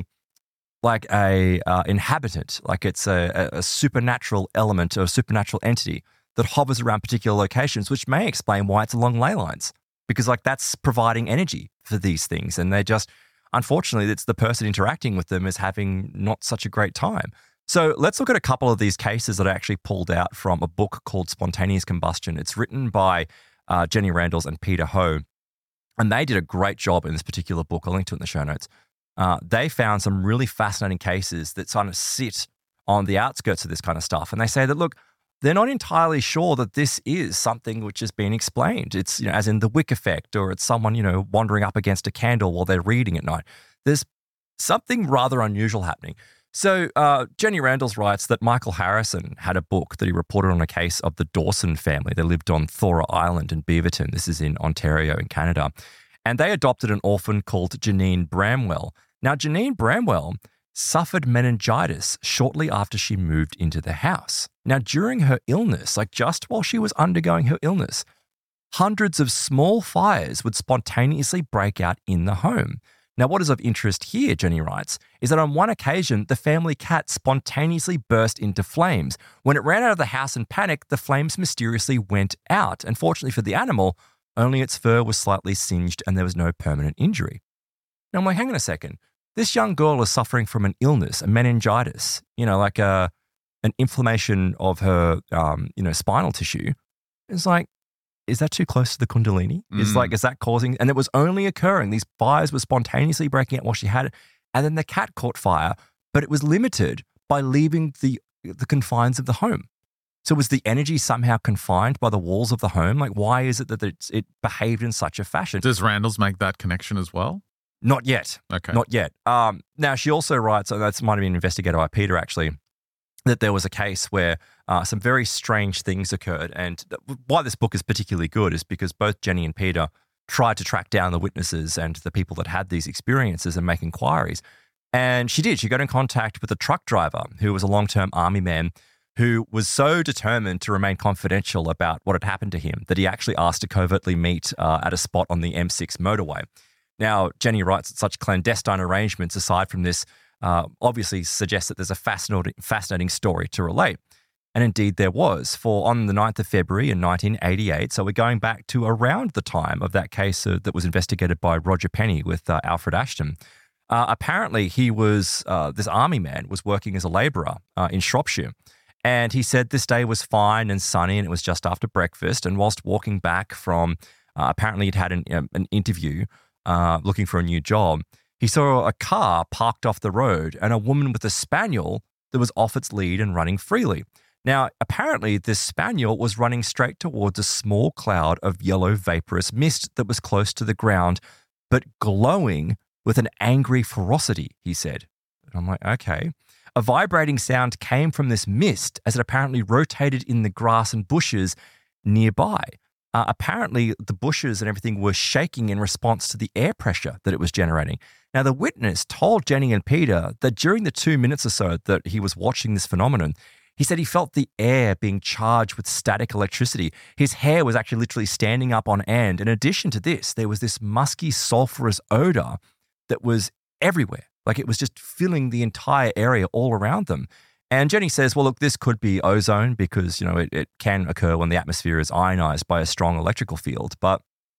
inhabitant, like it's a supernatural element or a supernatural entity that hovers around particular locations, which may explain why it's along ley lines, because that's providing energy for these things. And they just, unfortunately, it's the person interacting with them is having not such a great time. So let's look at a couple of these cases that I actually pulled out from a book called Spontaneous Combustion. It's written by Jenny Randles and Peter Ho, and they did a great job in this particular book. I'll link to it in the show notes. They found some really fascinating cases that kind of sit on the outskirts of this kind of stuff. And they say that, look, they're not entirely sure that this is something which has been explained. It's, as in the wick effect, or it's someone, wandering up against a candle while they're reading at night. There's something rather unusual happening. So Jenny Randles writes that Michael Harrison had a book that he reported on a case of the Dawson family. They lived on Thora Island in Beaverton. This is in Ontario in Canada. And they adopted an orphan called Janine Bramwell. Now, Janine Bramwell suffered meningitis shortly after she moved into the house. Now, during her illness, like just while she was undergoing her illness, hundreds of small fires would spontaneously break out in the home. Now, what is of interest here, Jenny writes, is that on one occasion, the family cat spontaneously burst into flames. When it ran out of the house in panic, the flames mysteriously went out. And fortunately for the animal, only its fur was slightly singed and there was no permanent injury. Now, I'm like, hang on a second. This young girl is suffering from an illness, a meningitis, like an inflammation of her, spinal tissue. It's like, is that too close to the Kundalini? Is that causing, and it was only occurring, these fires were spontaneously breaking out while she had it, and then the cat caught fire, but it was limited by leaving the confines of the home. So was the energy somehow confined by the walls of the home? Like, why is it that it behaved in such a fashion? Does Randles make that connection as well? Not yet. Okay. Not yet. Now, she also writes, and that might have been investigated by Peter actually, that there was a case where some very strange things occurred. And why this book is particularly good is because both Jenny and Peter tried to track down the witnesses and the people that had these experiences and make inquiries. And she did. She got in contact with a truck driver who was a long-term army man who was so determined to remain confidential about what had happened to him that he actually asked to covertly meet at a spot on the M6 motorway. Now, Jenny writes that such clandestine arrangements, aside from this, obviously suggests that there's a fascinating story to relate. And indeed there was, for on the 9th of February in 1988, so we're going back to around the time of that case that was investigated by Roger Penny with Alfred Ashton. Apparently he was, this army man was working as a labourer in Shropshire. And he said this day was fine and sunny and it was just after breakfast. And whilst walking back from, apparently he'd had an interview looking for a new job, he saw a car parked off the road and a woman with a spaniel that was off its lead and running freely. Now, apparently this spaniel was running straight towards a small cloud of yellow vaporous mist that was close to the ground, but glowing with an angry ferocity, he said. And I'm like, okay. A vibrating sound came from this mist as it apparently rotated in the grass and bushes nearby. Apparently, the bushes and everything were shaking in response to the air pressure that it was generating. Now, the witness told Jenny and Peter that during the 2 minutes or so that he was watching this phenomenon, he said he felt the air being charged with static electricity. His hair was actually literally standing up on end. In addition to this, there was this musky, sulfurous odor that was everywhere. Like it was just filling the entire area all around them. And Jenny says, well, look, this could be ozone because, it can occur when the atmosphere is ionized by a strong electrical field. But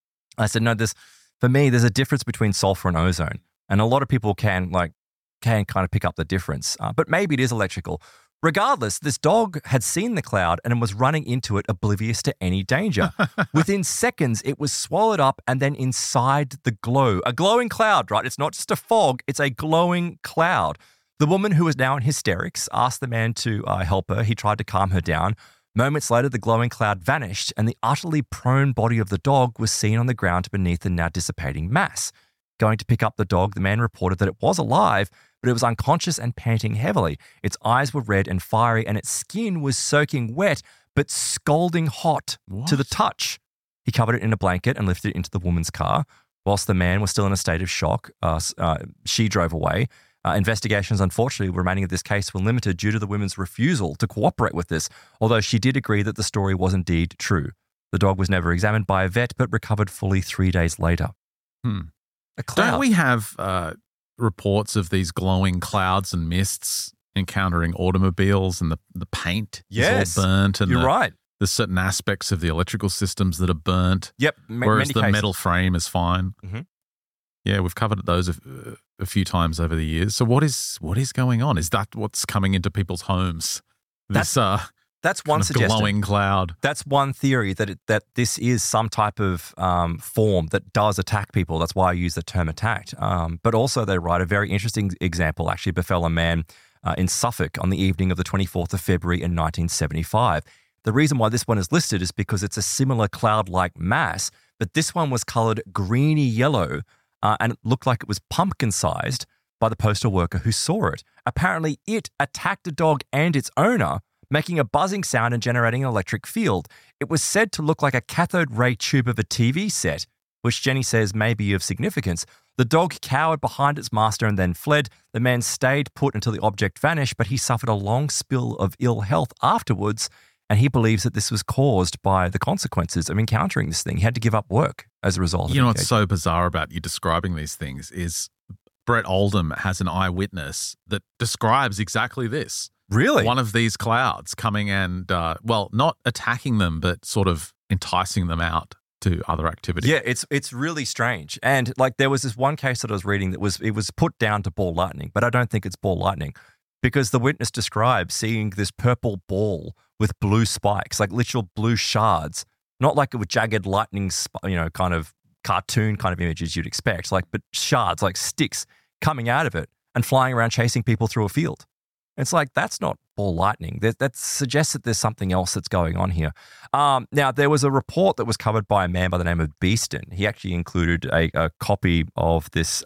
I said, no, for me, there's a difference between sulfur and ozone. And a lot of people can kind of pick up the difference. But maybe it is electrical. Regardless, this dog had seen the cloud and was running into it oblivious to any danger. Within seconds, it was swallowed up and then inside the glow. A glowing cloud, right? It's not just a fog, it's a glowing cloud. The woman, who was now in hysterics, asked the man to help her. He tried to calm her down. Moments later, the glowing cloud vanished and the utterly prone body of the dog was seen on the ground beneath the now dissipating mass. Going to pick up the dog, the man reported that it was alive, but it was unconscious and panting heavily. Its eyes were red and fiery and its skin was soaking wet, but scalding hot to the touch. He covered it in a blanket and lifted it into the woman's car. Whilst the man was still in a state of shock, she drove away. Investigations, unfortunately, remaining of this case were limited due to the woman's refusal to cooperate with this, although she did agree that the story was indeed true. The dog was never examined by a vet, but recovered fully 3 days later. A cloud. Don't we have reports of these glowing clouds and mists encountering automobiles and the paint is all burnt? And you're right. There's certain aspects of the electrical systems that are burnt. Yep. Whereas the metal frame is fine. Mm-hmm. Yeah, we've covered those a few times over the years. So what is going on? Is that what's coming into people's homes? That's one suggestion. Glowing cloud. That's one theory that this is some type of form that does attack people. That's why I use the term attacked. But also they write a very interesting example actually befell a man in Suffolk on the evening of the 24th of February in 1975. The reason why this one is listed is because it's a similar cloud-like mass, but this one was coloured greeny yellow and it looked like it was pumpkin-sized. by the postal worker who saw it. Apparently, it attacked a dog and its owner, making a buzzing sound and generating an electric field. It was said to look like a cathode ray tube of a TV set, which Jenny says may be of significance. The dog cowered behind its master and then fled. The man stayed put until the object vanished, but he suffered a long spill of ill health afterwards, and he believes that this was caused by the consequences of encountering this thing. He had to give up work as a result. You know what's so bizarre about you describing these things is Brett Oldham has an eyewitness that describes exactly this. Really? One of these clouds coming and, not attacking them, but sort of enticing them out to other activities. Yeah, it's really strange. And like there was this one case that I was reading that it was put down to ball lightning, but I don't think it's ball lightning because the witness described seeing this purple ball with blue spikes, like literal blue shards, not like with jagged lightning, kind of cartoon kind of images you'd expect, but shards, like sticks coming out of it and flying around chasing people through a field. It's like, that's not ball lightning. That suggests that there's something else that's going on here. Now, there was a report that was covered by a man by the name of Beeston. He actually included a copy of this,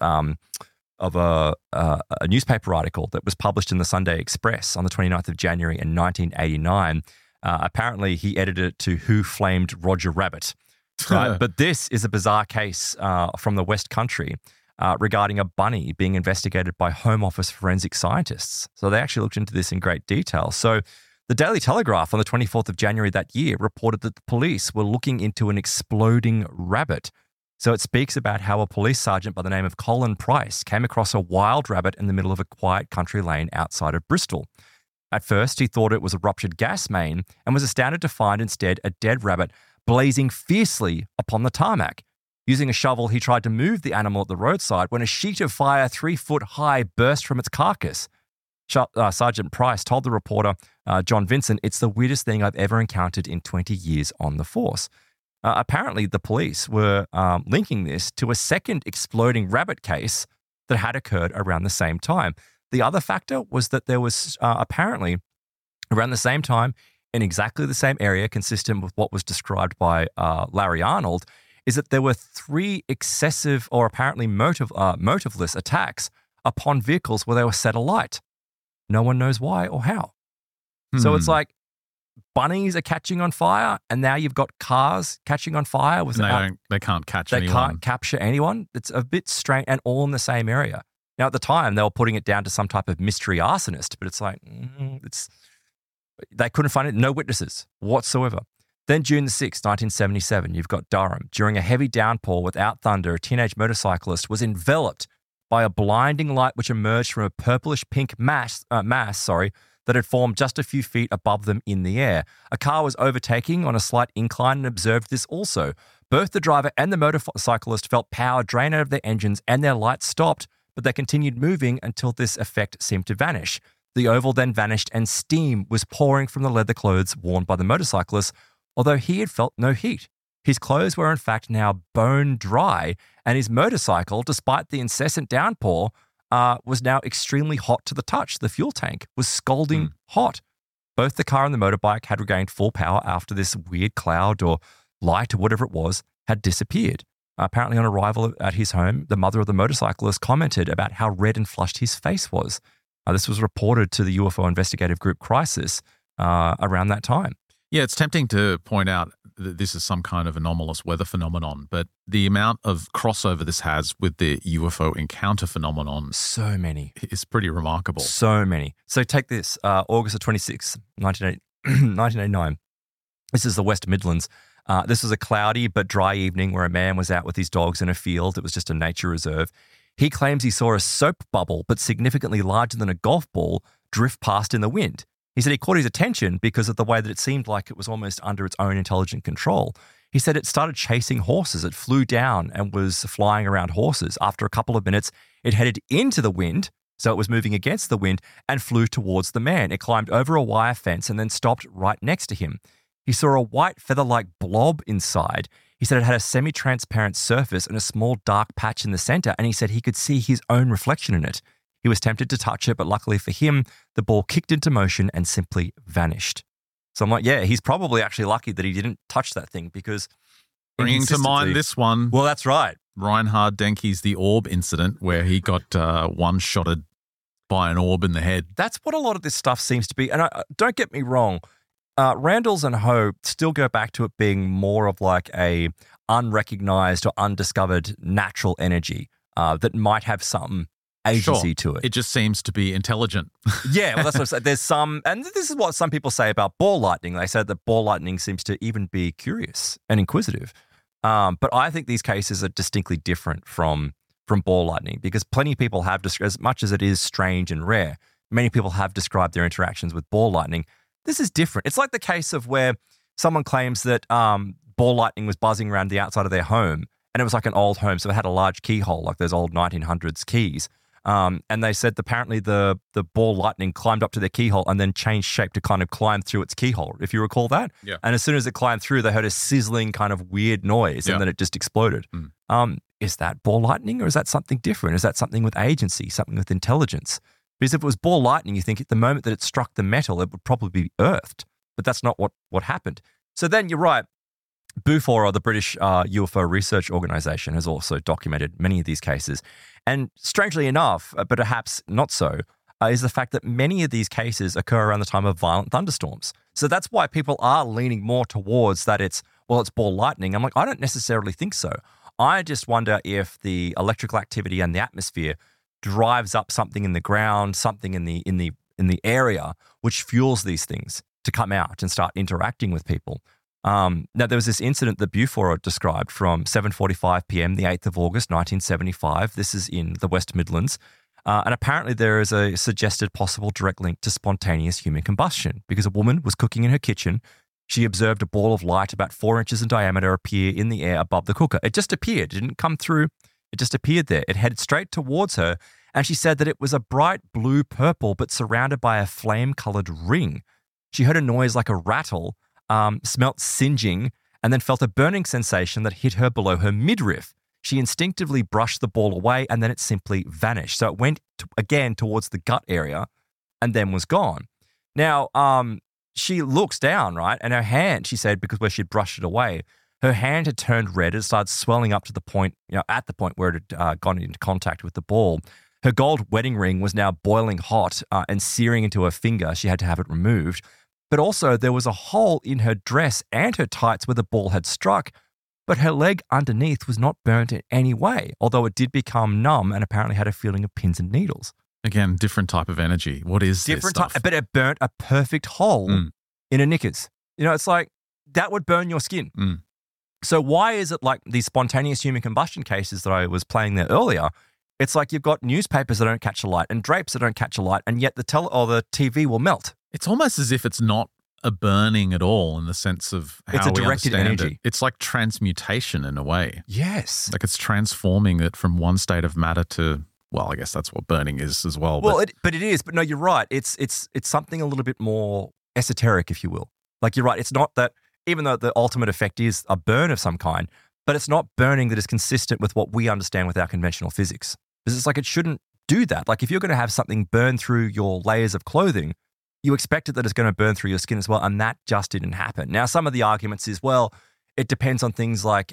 of a newspaper article that was published in the Sunday Express on the 29th of January in 1989. Apparently, he edited it to Who Flamed Roger Rabbit. Right? But this is a bizarre case from the West Country. Regarding a bunny being investigated by Home Office forensic scientists. So they actually looked into this in great detail. So the Daily Telegraph on the 24th of January that year reported that the police were looking into an exploding rabbit. So it speaks about how a police sergeant by the name of Colin Price came across a wild rabbit in the middle of a quiet country lane outside of Bristol. At first, he thought it was a ruptured gas main and was astounded to find instead a dead rabbit blazing fiercely upon the tarmac. Using a shovel, he tried to move the animal at the roadside when a sheet of fire 3 foot high burst from its carcass. Sergeant Price told the reporter, John Vincent, "It's the weirdest thing I've ever encountered in 20 years on the force." Apparently, the police were linking this to a second exploding rabbit case that had occurred around the same time. The other factor was that there was apparently around the same time in exactly the same area, consistent with what was described by Larry Arnold, is that there were 3 excessive or apparently motiveless attacks upon vehicles where they were set alight. No one knows why or how. So it's like bunnies are catching on fire, and now you've got cars catching on fire. They can't catch anyone. They can't capture anyone. It's a bit strange, and all in the same area. Now, at the time, they were putting it down to some type of mystery arsonist, but it's like, they couldn't find it. No witnesses whatsoever. Then June the 6th, 1977, you've got Durham. During a heavy downpour without thunder, a teenage motorcyclist was enveloped by a blinding light which emerged from a purplish-pink mass that had formed just a few feet above them in the air. A car was overtaking on a slight incline and observed this also. Both the driver and the motorcyclist felt power drain out of their engines and their lights stopped, but they continued moving until this effect seemed to vanish. The oval then vanished and steam was pouring from the leather clothes worn by the motorcyclist, although he had felt no heat. His clothes were in fact now bone dry, and his motorcycle, despite the incessant downpour, was now extremely hot to the touch. The fuel tank was scalding hot. Both the car and the motorbike had regained full power after this weird cloud or light or whatever it was had disappeared. Apparently on arrival at his home, the mother of the motorcyclist commented about how red and flushed his face was. This was reported to the UFO investigative group Crisis around that time. Yeah, it's tempting to point out that this is some kind of anomalous weather phenomenon, but the amount of crossover this has with the UFO encounter phenomenon so many is pretty remarkable. So many. So take this, August the 26th, 1989. This is the West Midlands. This was a cloudy but dry evening where a man was out with his dogs in a field. It was just a nature reserve. He claims he saw a soap bubble, but significantly larger than a golf ball, drift past in the wind. He said he caught his attention because of the way that it seemed like it was almost under its own intelligent control. He said it started chasing horses. It flew down and was flying around horses. After a couple of minutes, it headed into the wind, so it was moving against the wind, and flew towards the man. It climbed over a wire fence and then stopped right next to him. He saw a white feather-like blob inside. He said it had a semi-transparent surface and a small dark patch in the center, and he said he could see his own reflection in it. He was tempted to touch it, but luckily for him, the ball kicked into motion and simply vanished. So I'm like, yeah, he's probably actually lucky that he didn't touch that thing because... Bringing to mind this one. Well, that's right. Reinhard Denke's The Orb incident where he got one-shotted by an orb in the head. That's what a lot of this stuff seems to be. And don't get me wrong, Randalls and Ho still go back to it being more of like a unrecognized or undiscovered natural energy that might have some agency to it. It just seems to be intelligent. Yeah, well, that's what I'm saying. There's some, and this is what some people say about ball lightning. They said that ball lightning seems to even be curious and inquisitive. But I think these cases are distinctly different from ball lightning because plenty of people have, as much as it is strange and rare, many people have described their interactions with ball lightning. This is different. It's like the case of where someone claims that ball lightning was buzzing around the outside of their home, and it was like an old home, so it had a large keyhole, like those old 1900s keys. And they said apparently the ball lightning climbed up to their keyhole and then changed shape to kind of climb through its keyhole, if you recall that. Yeah. And as soon as it climbed through, they heard a sizzling kind of weird noise, and then it just exploded. Is that ball lightning, or is that something different? Is that something with agency, something with intelligence? Because if it was ball lightning, you think at the moment that it struck the metal, it would probably be earthed. But that's not what happened. So then you're right. BUFOR, or the British UFO Research Organisation, has also documented many of these cases. And strangely enough, but perhaps not so, is the fact that many of these cases occur around the time of violent thunderstorms. So that's why people are leaning more towards that it's ball lightning. I'm like, I don't necessarily think so. I just wonder if the electrical activity and the atmosphere drives up something in the ground, something in the area, which fuels these things to come out and start interacting with people. Now, there was this incident that BUFOR described from 7:45 p.m., the 8th of August, 1975. This is in the West Midlands. And apparently there is a suggested possible direct link to spontaneous human combustion because a woman was cooking in her kitchen. She observed a ball of light about 4 inches in diameter appear in the air above the cooker. It just appeared. It didn't come through. It just appeared there. It headed straight towards her. And she said that it was a bright blue-purple but surrounded by a flame-colored ring. She heard a noise like a rattle, smelt singeing, and then felt a burning sensation that hit her below her midriff. She instinctively brushed the ball away and then it simply vanished. So it went again towards the gut area and then was gone. Now, she looks down, right? And her hand, she said, because where she'd brushed it away, her hand had turned red. It started swelling up to the point, at the point where it had gone into contact with the ball. Her gold wedding ring was now boiling hot and searing into her finger. She had to have it removed. But also there was a hole in her dress and her tights where the ball had struck, but her leg underneath was not burnt in any way, although it did become numb and apparently had a feeling of pins and needles. Again, different type of energy. What is different this stuff? But it burnt a perfect hole in her knickers. It's like that would burn your skin. So why is it like these spontaneous human combustion cases that I was playing there earlier? It's like you've got newspapers that don't catch a light and drapes that don't catch a light, and yet the TV will melt. It's almost as if it's not a burning at all in the sense of how it's a we directed understand energy. it. It's like transmutation in a way. Yes. Like it's transforming it from one state of matter to, well, I guess that's what burning is as well. Well, but it is. But no, you're right. It's something a little bit more esoteric, if you will. Like you're right. It's not that, even though the ultimate effect is a burn of some kind, but it's not burning that is consistent with what we understand with our conventional physics. Because it's like it shouldn't do that. Like if you're going to have something burn through your layers of clothing, you expected that it's going to burn through your skin as well, and that just didn't happen. Now, some of the arguments is, well, it depends on things like,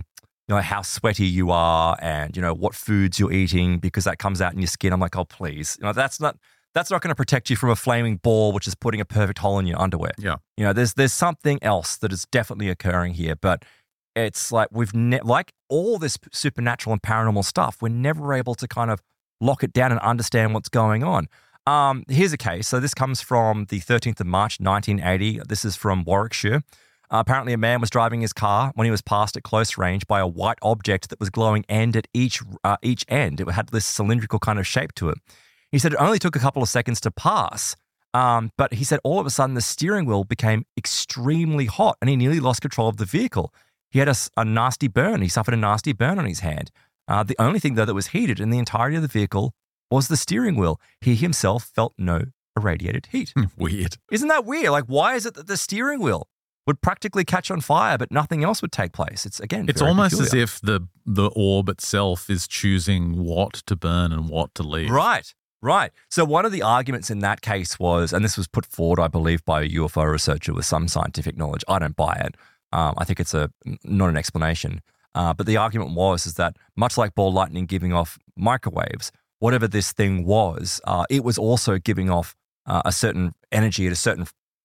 how sweaty you are and, what foods you're eating because that comes out in your skin. I'm like, oh, please. That's not going to protect you from a flaming ball, which is putting a perfect hole in your underwear. Yeah. There's something else that is definitely occurring here, but it's like like all this supernatural and paranormal stuff, we're never able to kind of lock it down and understand what's going on. Here's a case. So this comes from the 13th of March, 1980. This is from Warwickshire. Apparently a man was driving his car when he was passed at close range by a white object that was glowing end at each end. It had this cylindrical kind of shape to it. He said it only took a couple of seconds to pass, but he said all of a sudden the steering wheel became extremely hot and he nearly lost control of the vehicle. He had a nasty burn. He suffered a nasty burn on his hand. The only thing, though, that was heated in the entirety of the vehicle was the steering wheel. He himself felt no irradiated heat. Weird. Isn't that weird? Like, why is it that the steering wheel would practically catch on fire, but nothing else would take place? It's almost peculiar. As if the orb itself is choosing what to burn and what to leave. Right. So one of the arguments in that case was, and this was put forward, I believe, by a UFO researcher with some scientific knowledge. I don't buy it. I think it's not an explanation. But the argument is that much like ball lightning giving off microwaves, whatever this thing was, it was also giving off a certain energy at a certain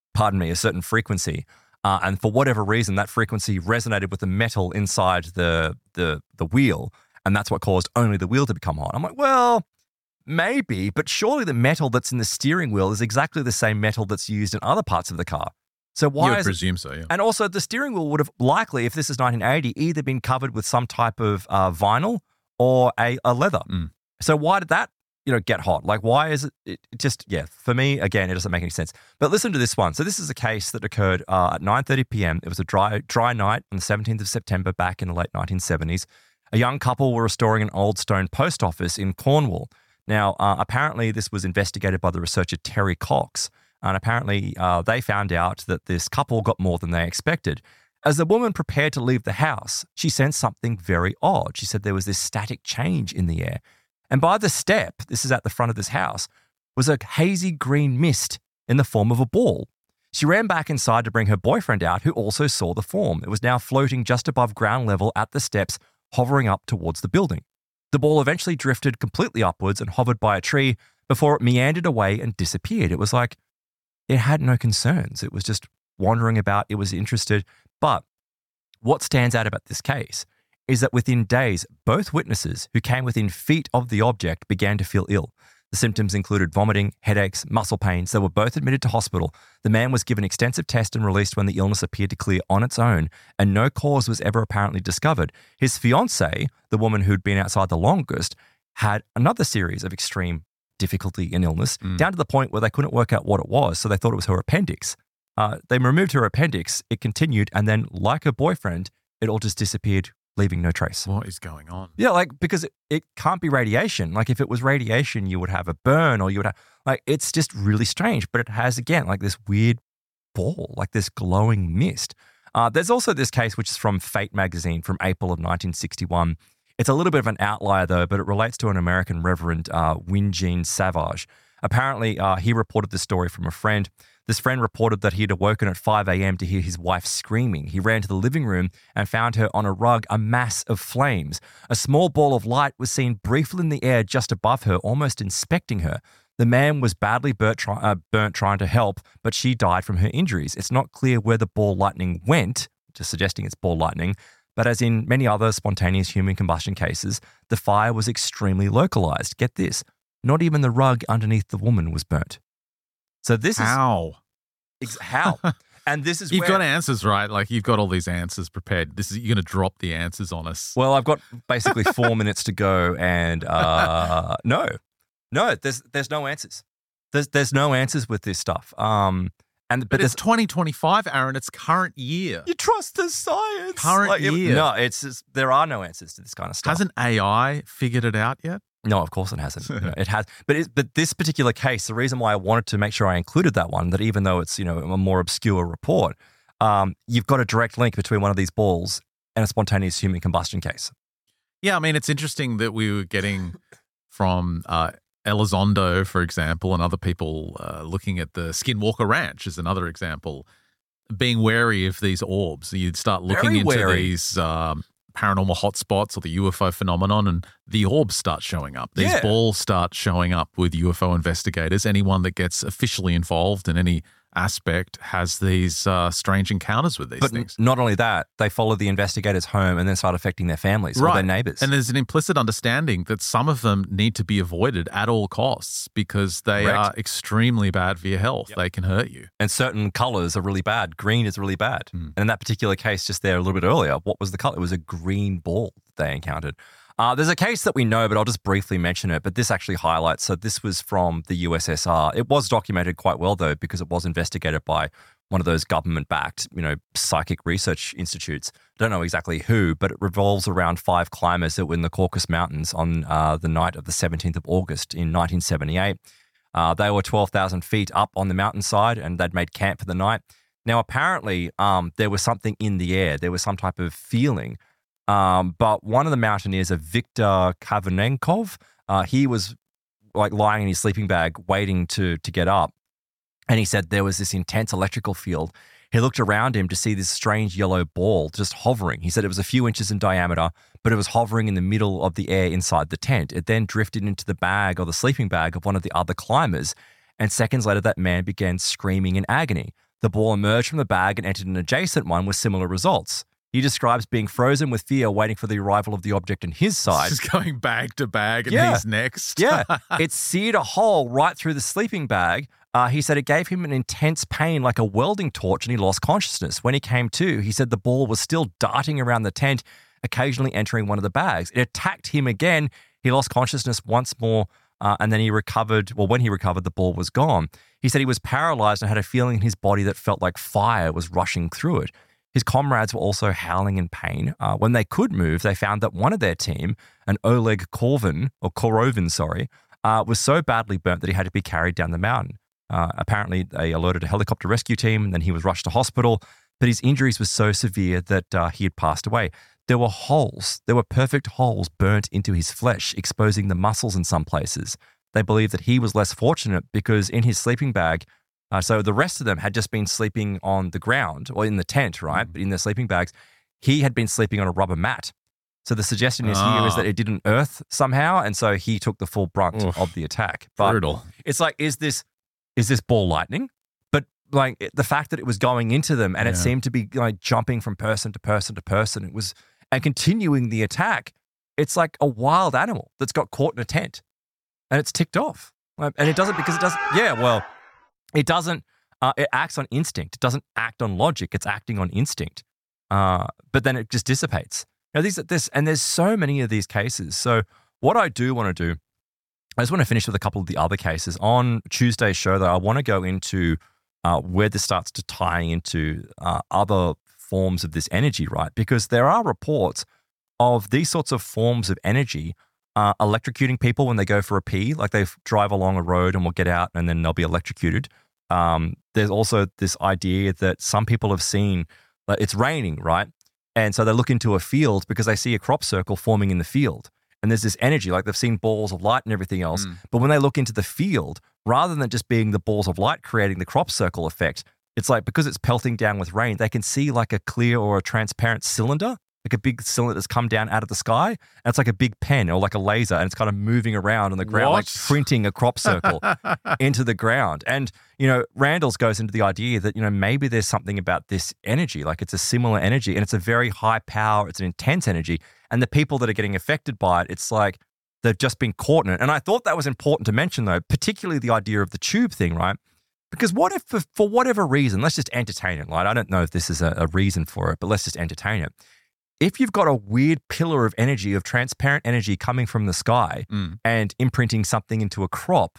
frequency. And for whatever reason, that frequency resonated with the metal inside the wheel. And that's what caused only the wheel to become hot. I'm like, well, maybe, but surely the metal that's in the steering wheel is exactly the same metal that's used in other parts of the car. So why? You would presume so, yeah. And also the steering wheel would have likely, if this is 1980, either been covered with some type of vinyl or a leather. So why did that, get hot? Like, why is it just, for me, again, it doesn't make any sense. But listen to this one. So this is a case that occurred at 9:30 p.m. It was a dry night on the 17th of September back in the late 1970s. A young couple were restoring an old stone post office in Cornwall. Now, apparently this was investigated by the researcher Terry Cox. And apparently they found out that this couple got more than they expected. As the woman prepared to leave the house, she sensed something very odd. She said there was this static change in the air. And by the step, this is at the front of this house, was a hazy green mist in the form of a ball. She ran back inside to bring her boyfriend out, who also saw the form. It was now floating just above ground level at the steps, hovering up towards the building. The ball eventually drifted completely upwards and hovered by a tree before it meandered away and disappeared. It was like it had no concerns. It was just wandering about. It was interested. But what stands out about this case is that within days, both witnesses who came within feet of the object began to feel ill. The symptoms included vomiting, headaches, muscle pains. They were both admitted to hospital. The man was given extensive tests and released when the illness appeared to clear on its own, and no cause was ever apparently discovered. His fiancée, the woman who'd been outside the longest, had another series of extreme difficulty and illness, down to the point where they couldn't work out what it was, so they thought it was her appendix. They removed her appendix, it continued, and then, like her boyfriend, it all just disappeared, leaving no trace. What is going on? Yeah, because it can't be radiation. Like, if it was radiation, you would have a burn, or you would have, it's just really strange. But it has, again, this weird ball, this glowing mist. There's also this case, which is from Fate magazine from April of 1961. It's a little bit of an outlier, though, but it relates to an American Reverend, Wingene Savage. Apparently, he reported this story from a friend. This friend reported that he had awoken at 5 a.m. to hear his wife screaming. He ran to the living room and found her on a rug, a mass of flames. A small ball of light was seen briefly in the air just above her, almost inspecting her. The man was badly burnt trying to help, but she died from her injuries. It's not clear where the ball lightning went, just suggesting it's ball lightning, but as in many other spontaneous human combustion cases, the fire was extremely localized. Get this, not even the rug underneath the woman was burnt. So this How? How? And this is You've got answers, right? You've got all these answers prepared. You're going to drop the answers on us. Well, I've got basically 4 minutes to go, and no, there's no answers. There's no answers with this stuff. But it's 2025, Aaron. It's current year. You trust the science. Current year. No, there are no answers to this kind of stuff. Hasn't AI figured it out yet? No, of course it hasn't. It has, but this particular case, the reason why I wanted to make sure I included that one, that even though it's a more obscure report, you've got a direct link between one of these balls and a spontaneous human combustion case. Yeah, I mean, it's interesting that we were getting from Elizondo, for example, and other people looking at the Skinwalker Ranch as another example, being wary of these orbs. You'd start looking into these paranormal hotspots or the UFO phenomenon, and the orbs start showing up. These balls start showing up with UFO investigators. Anyone that gets officially involved in any aspect has these strange encounters with these things. But not only that, they follow the investigators home and then start affecting their families or their neighbors. And there's an implicit understanding that some of them need to be avoided at all costs because they are extremely bad for your health. Yep. They can hurt you. And certain colors are really bad. Green is really bad. And in that particular case just there a little bit earlier, what was the color? It was a green ball they encountered. There's a case that we know, but I'll just briefly mention it. But this actually highlights, so this was from the USSR. It was documented quite well, though, because it was investigated by one of those government-backed, psychic research institutes. I don't know exactly who, but it revolves around 5 climbers that were in the Caucasus Mountains on the night of the 17th of August in 1978. They were 12,000 feet up on the mountainside, and they'd made camp for the night. Now, apparently, there was something in the air. There was some type of feeling. But one of the mountaineers, Viktor Kavanenkov, he was lying in his sleeping bag waiting to get up. And he said there was this intense electrical field. He looked around him to see this strange yellow ball just hovering. He said it was a few inches in diameter, but it was hovering in the middle of the air inside the tent. It then drifted into the bag or the sleeping bag of one of the other climbers, and seconds later that man began screaming in agony. The ball emerged from the bag and entered an adjacent one with similar results. He describes being frozen with fear, waiting for the arrival of the object on his side. Just going bag to bag, and he's next. Yeah. It seared a hole right through the sleeping bag. He said it gave him an intense pain like a welding torch, and he lost consciousness. When he came to, he said the ball was still darting around the tent, occasionally entering one of the bags. It attacked him again. He lost consciousness once more, and then he recovered. Well, when he recovered, the ball was gone. He said he was paralyzed and had a feeling in his body that felt like fire was rushing through it. His comrades were also howling in pain. When they could move, they found that one of their team, an Oleg Korovin, was so badly burnt that he had to be carried down the mountain. Apparently, they alerted a helicopter rescue team, and then he was rushed to hospital. But his injuries were so severe that he had passed away. There were holes. There were perfect holes burnt into his flesh, exposing the muscles in some places. They believe that he was less fortunate because in his sleeping bag, so the rest of them had just been sleeping on the ground or in the tent, right? But in their sleeping bags, he had been sleeping on a rubber mat. So the suggestion here is that it didn't earth somehow, and so he took the full brunt of the attack. But brutal. It's like, is this ball lightning? But like the fact that it was going into them and it seemed to be like jumping from person to person to person, and continuing the attack. It's like a wild animal that's got caught in a tent and it's ticked off. And it doesn't because it doesn't. Yeah, well, it doesn't. It acts on instinct. It doesn't act on logic. It's acting on instinct. But then it just dissipates. Now there's so many of these cases. So what I do want to do, I just want to finish with a couple of the other cases. On Tuesday's show, though, I want to go into where this starts to tie into other forms of this energy, right? Because there are reports of these sorts of forms of energy electrocuting people when they go for a pee, like they drive along a road and will get out and then they'll be electrocuted. There's also this idea that some people have seen, like it's raining, right? And so they look into a field because they see a crop circle forming in the field. And there's this energy, like they've seen balls of light and everything else. But when they look into the field, rather than just being the balls of light creating the crop circle effect, it's like because it's pelting down with rain, they can see like a clear or a transparent cylinder, like a big cylinder that's come down out of the sky. And it's like a big pen or like a laser, and it's kind of moving around on the ground, like printing a crop circle into the ground. And, you know, Randall's goes into the idea that, you know, maybe there's something about this energy, like it's a similar energy and it's a very high power, it's an intense energy. And the people that are getting affected by it, it's like they've just been caught in it. And I thought that was important to mention, though, particularly the idea of the tube thing, right? Because what if, for whatever reason, let's just entertain it. Like, I don't know if this is a reason for it, but let's just entertain it. If you've got a weird pillar of energy, of transparent energy coming from the sky and imprinting something into a crop,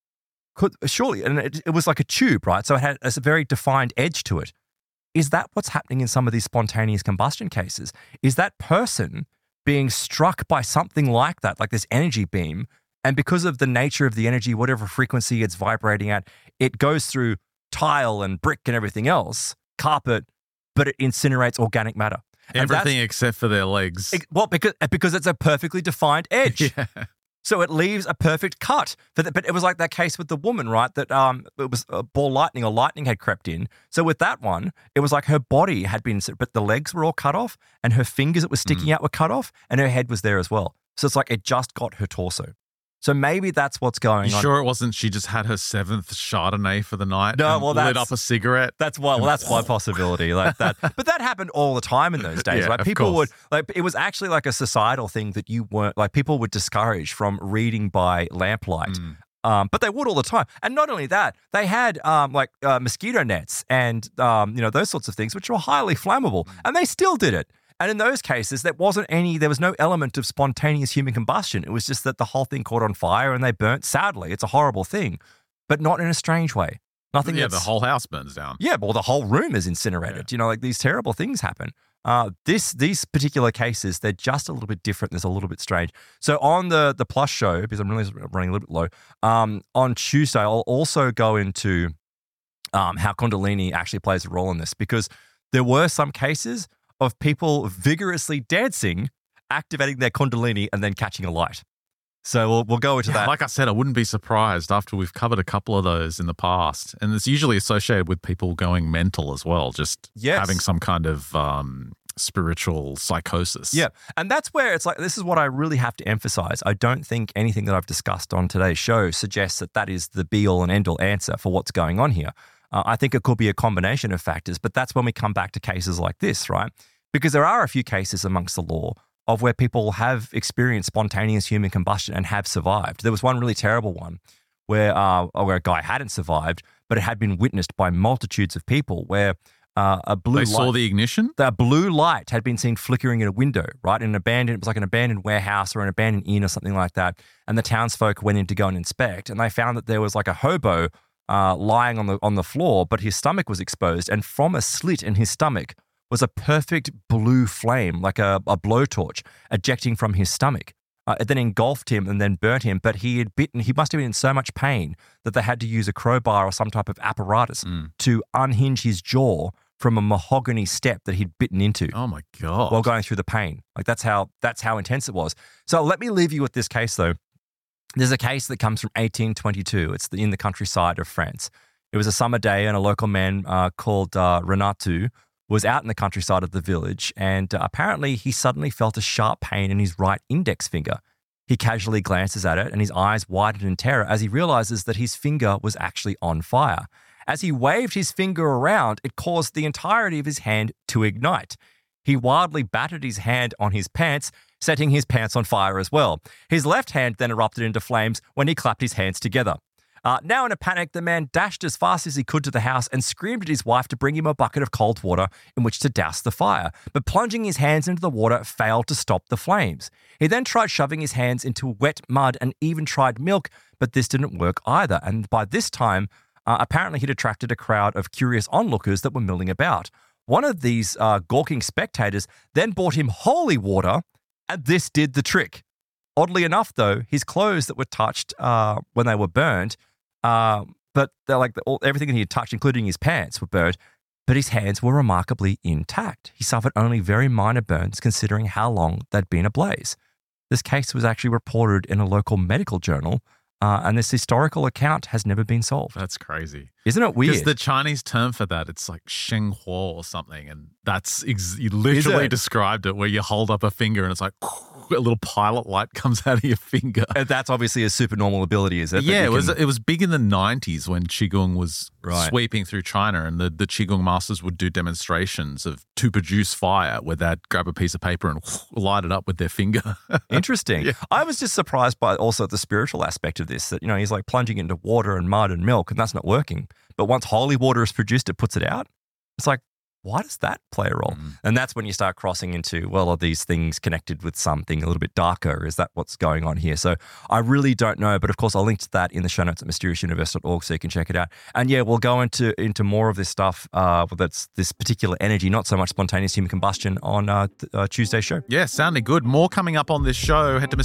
surely, and it was like a tube, right? So it had a very defined edge to it. Is that what's happening in some of these spontaneous combustion cases? Is that person being struck by something like that, like this energy beam, and because of the nature of the energy, whatever frequency it's vibrating at, it goes through tile and brick and everything else, carpet, but it incinerates organic matter. Everything except for their legs. Well, because it's a perfectly defined edge. Yeah. So it leaves a perfect cut. But it was like that case with the woman, right? That it was a ball lightning or lightning had crept in. So with that one, it was like her body had been, but the legs were all cut off and her fingers that were sticking out were cut off and her head was there as well. So it's like it just got her torso. So maybe that's what's going on. Sure it wasn't she just had her 7th Chardonnay for the night lit up a cigarette? That's one possibility like that. But that happened all the time in those days, right? People would, like, it was actually like a societal thing that you weren't, like, people would discourage from reading by lamplight. But they would all the time. And not only that, they had mosquito nets and, those sorts of things, which were highly flammable. And they still did it. And in those cases, there was no element of spontaneous human combustion. It was just that the whole thing caught on fire and they burnt. Sadly, it's a horrible thing, but not in a strange way. Nothing. Yeah, the whole house burns down. Yeah, well, the whole room is incinerated. Yeah. Like these terrible things happen. These particular cases, they're just a little bit different. There's a little bit strange. So on the Plus show, because I'm really running a little bit low, on Tuesday, I'll also go into how Kundalini actually plays a role in this, because there were some cases of people vigorously dancing, activating their Kundalini, and then catching a light. So we'll go into that. Like I said, I wouldn't be surprised after we've covered a couple of those in the past. And it's usually associated with people going mental as well, just having some kind of spiritual psychosis. Yeah. And that's where it's like, this is what I really have to emphasize. I don't think anything that I've discussed on today's show suggests that is the be-all and end-all answer for what's going on here. I think it could be a combination of factors, but that's when we come back to cases like this, right? Because there are a few cases amongst the law of where people have experienced spontaneous human combustion and have survived. There was one really terrible one where a guy hadn't survived, but it had been witnessed by multitudes of people where a blue light... They saw the ignition? The blue light had been seen flickering in a window, right? It was like an abandoned warehouse or an abandoned inn or something like that. And the townsfolk went in to go and inspect, and they found that there was like a hobo lying on the floor, but his stomach was exposed, and from a slit in his stomach was a perfect blue flame, like a blowtorch, ejecting from his stomach. It then engulfed him and then burnt him, but he must have been in so much pain that they had to use a crowbar or some type of apparatus to unhinge his jaw from a mahogany step that he'd bitten into. Oh my God. While going through the pain. Like that's how intense it was. So let me leave you with this case though. There's a case that comes from 1822. It's in the countryside of France. It was a summer day and a local man called Renato was out in the countryside of the village, and apparently he suddenly felt a sharp pain in his right index finger. He casually glances at it, and his eyes widen in terror as he realizes that his finger was actually on fire. As he waved his finger around, it caused the entirety of his hand to ignite. He wildly battered his hand on his pants, setting his pants on fire as well. His left hand then erupted into flames when he clapped his hands together. Now in a panic, the man dashed as fast as he could to the house and screamed at his wife to bring him a bucket of cold water in which to douse the fire. But plunging his hands into the water failed to stop the flames. He then tried shoving his hands into wet mud and even tried milk, but this didn't work either. And by this time, apparently he'd attracted a crowd of curious onlookers that were milling about. One of these gawking spectators then brought him holy water, and this did the trick. Oddly enough, though, his clothes that were touched when they were burned, but they're like everything that he had touched, including his pants, were burned, but his hands were remarkably intact. He suffered only very minor burns considering how long they'd been ablaze. This case was actually reported in a local medical journal, and this historical account has never been solved. That's crazy. Isn't it weird? Because the Chinese term for that, it's like Sheng Huo or something, and that's you literally described it, where you hold up a finger and it's like a little pilot light comes out of your finger. And that's obviously a supernormal ability, is it? Yeah, it was big in the 90s when Qigong was sweeping through China, and the Qigong masters would do demonstrations to produce fire where they'd grab a piece of paper and light it up with their finger. Interesting. Yeah. I was just surprised by also the spiritual aspect of this, that, you know, he's like plunging into water and mud and milk, and that's not working. But once holy water is produced, it puts it out. It's like, why does that play a role? And that's when you start crossing into, well, are these things connected with something a little bit darker? Is that what's going on here? So I really don't know. But of course, I'll link to that in the show notes at mysteriousuniverse.org so you can check it out. And yeah, we'll go into more of this stuff that's this particular energy, not so much spontaneous human combustion, on Tuesday's show. Yeah, sounding good. More coming up on this show. Head to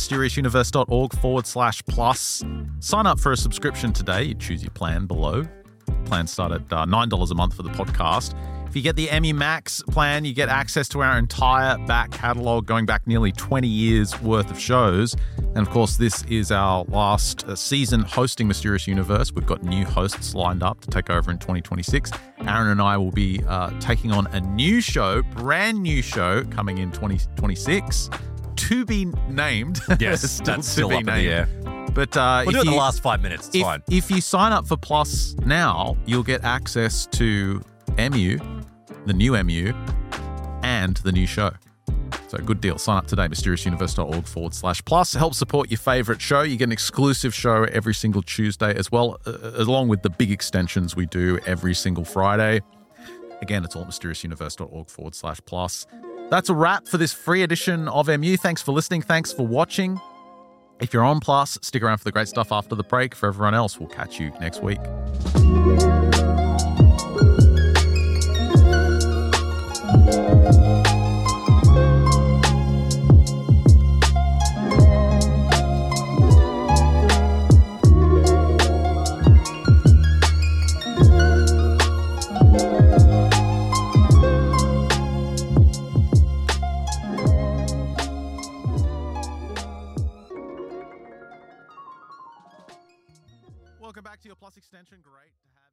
mysteriousuniverse.org/plus. Sign up for a subscription today. You choose your plan below. Plans start at $9 a month for the podcast. If you get the Emmy Max plan, you get access to our entire back catalogue going back nearly 20 years worth of shows. And of course, this is our last season hosting Mysterious Universe. We've got new hosts lined up to take over in 2026. Aaron and I will be taking on a new show, brand new show coming in 2026. To be named. Yes, that's still up in the air. But we'll do it in the last 5 minutes. It's fine. If you sign up for Plus now, you'll get access to MU, the new MU, and the new show. So good deal. Sign up today, mysteriousuniverse.org/plus. Help support your favorite show. You get an exclusive show every single Tuesday as well, along with the big extensions we do every single Friday. Again, it's all at mysteriousuniverse.org/plus. That's a wrap for this free edition of MU. Thanks for listening. Thanks for watching. If you're on Plus, stick around for the great stuff after the break. For everyone else, we'll catch you next week. Osteo Plus extension, great to have.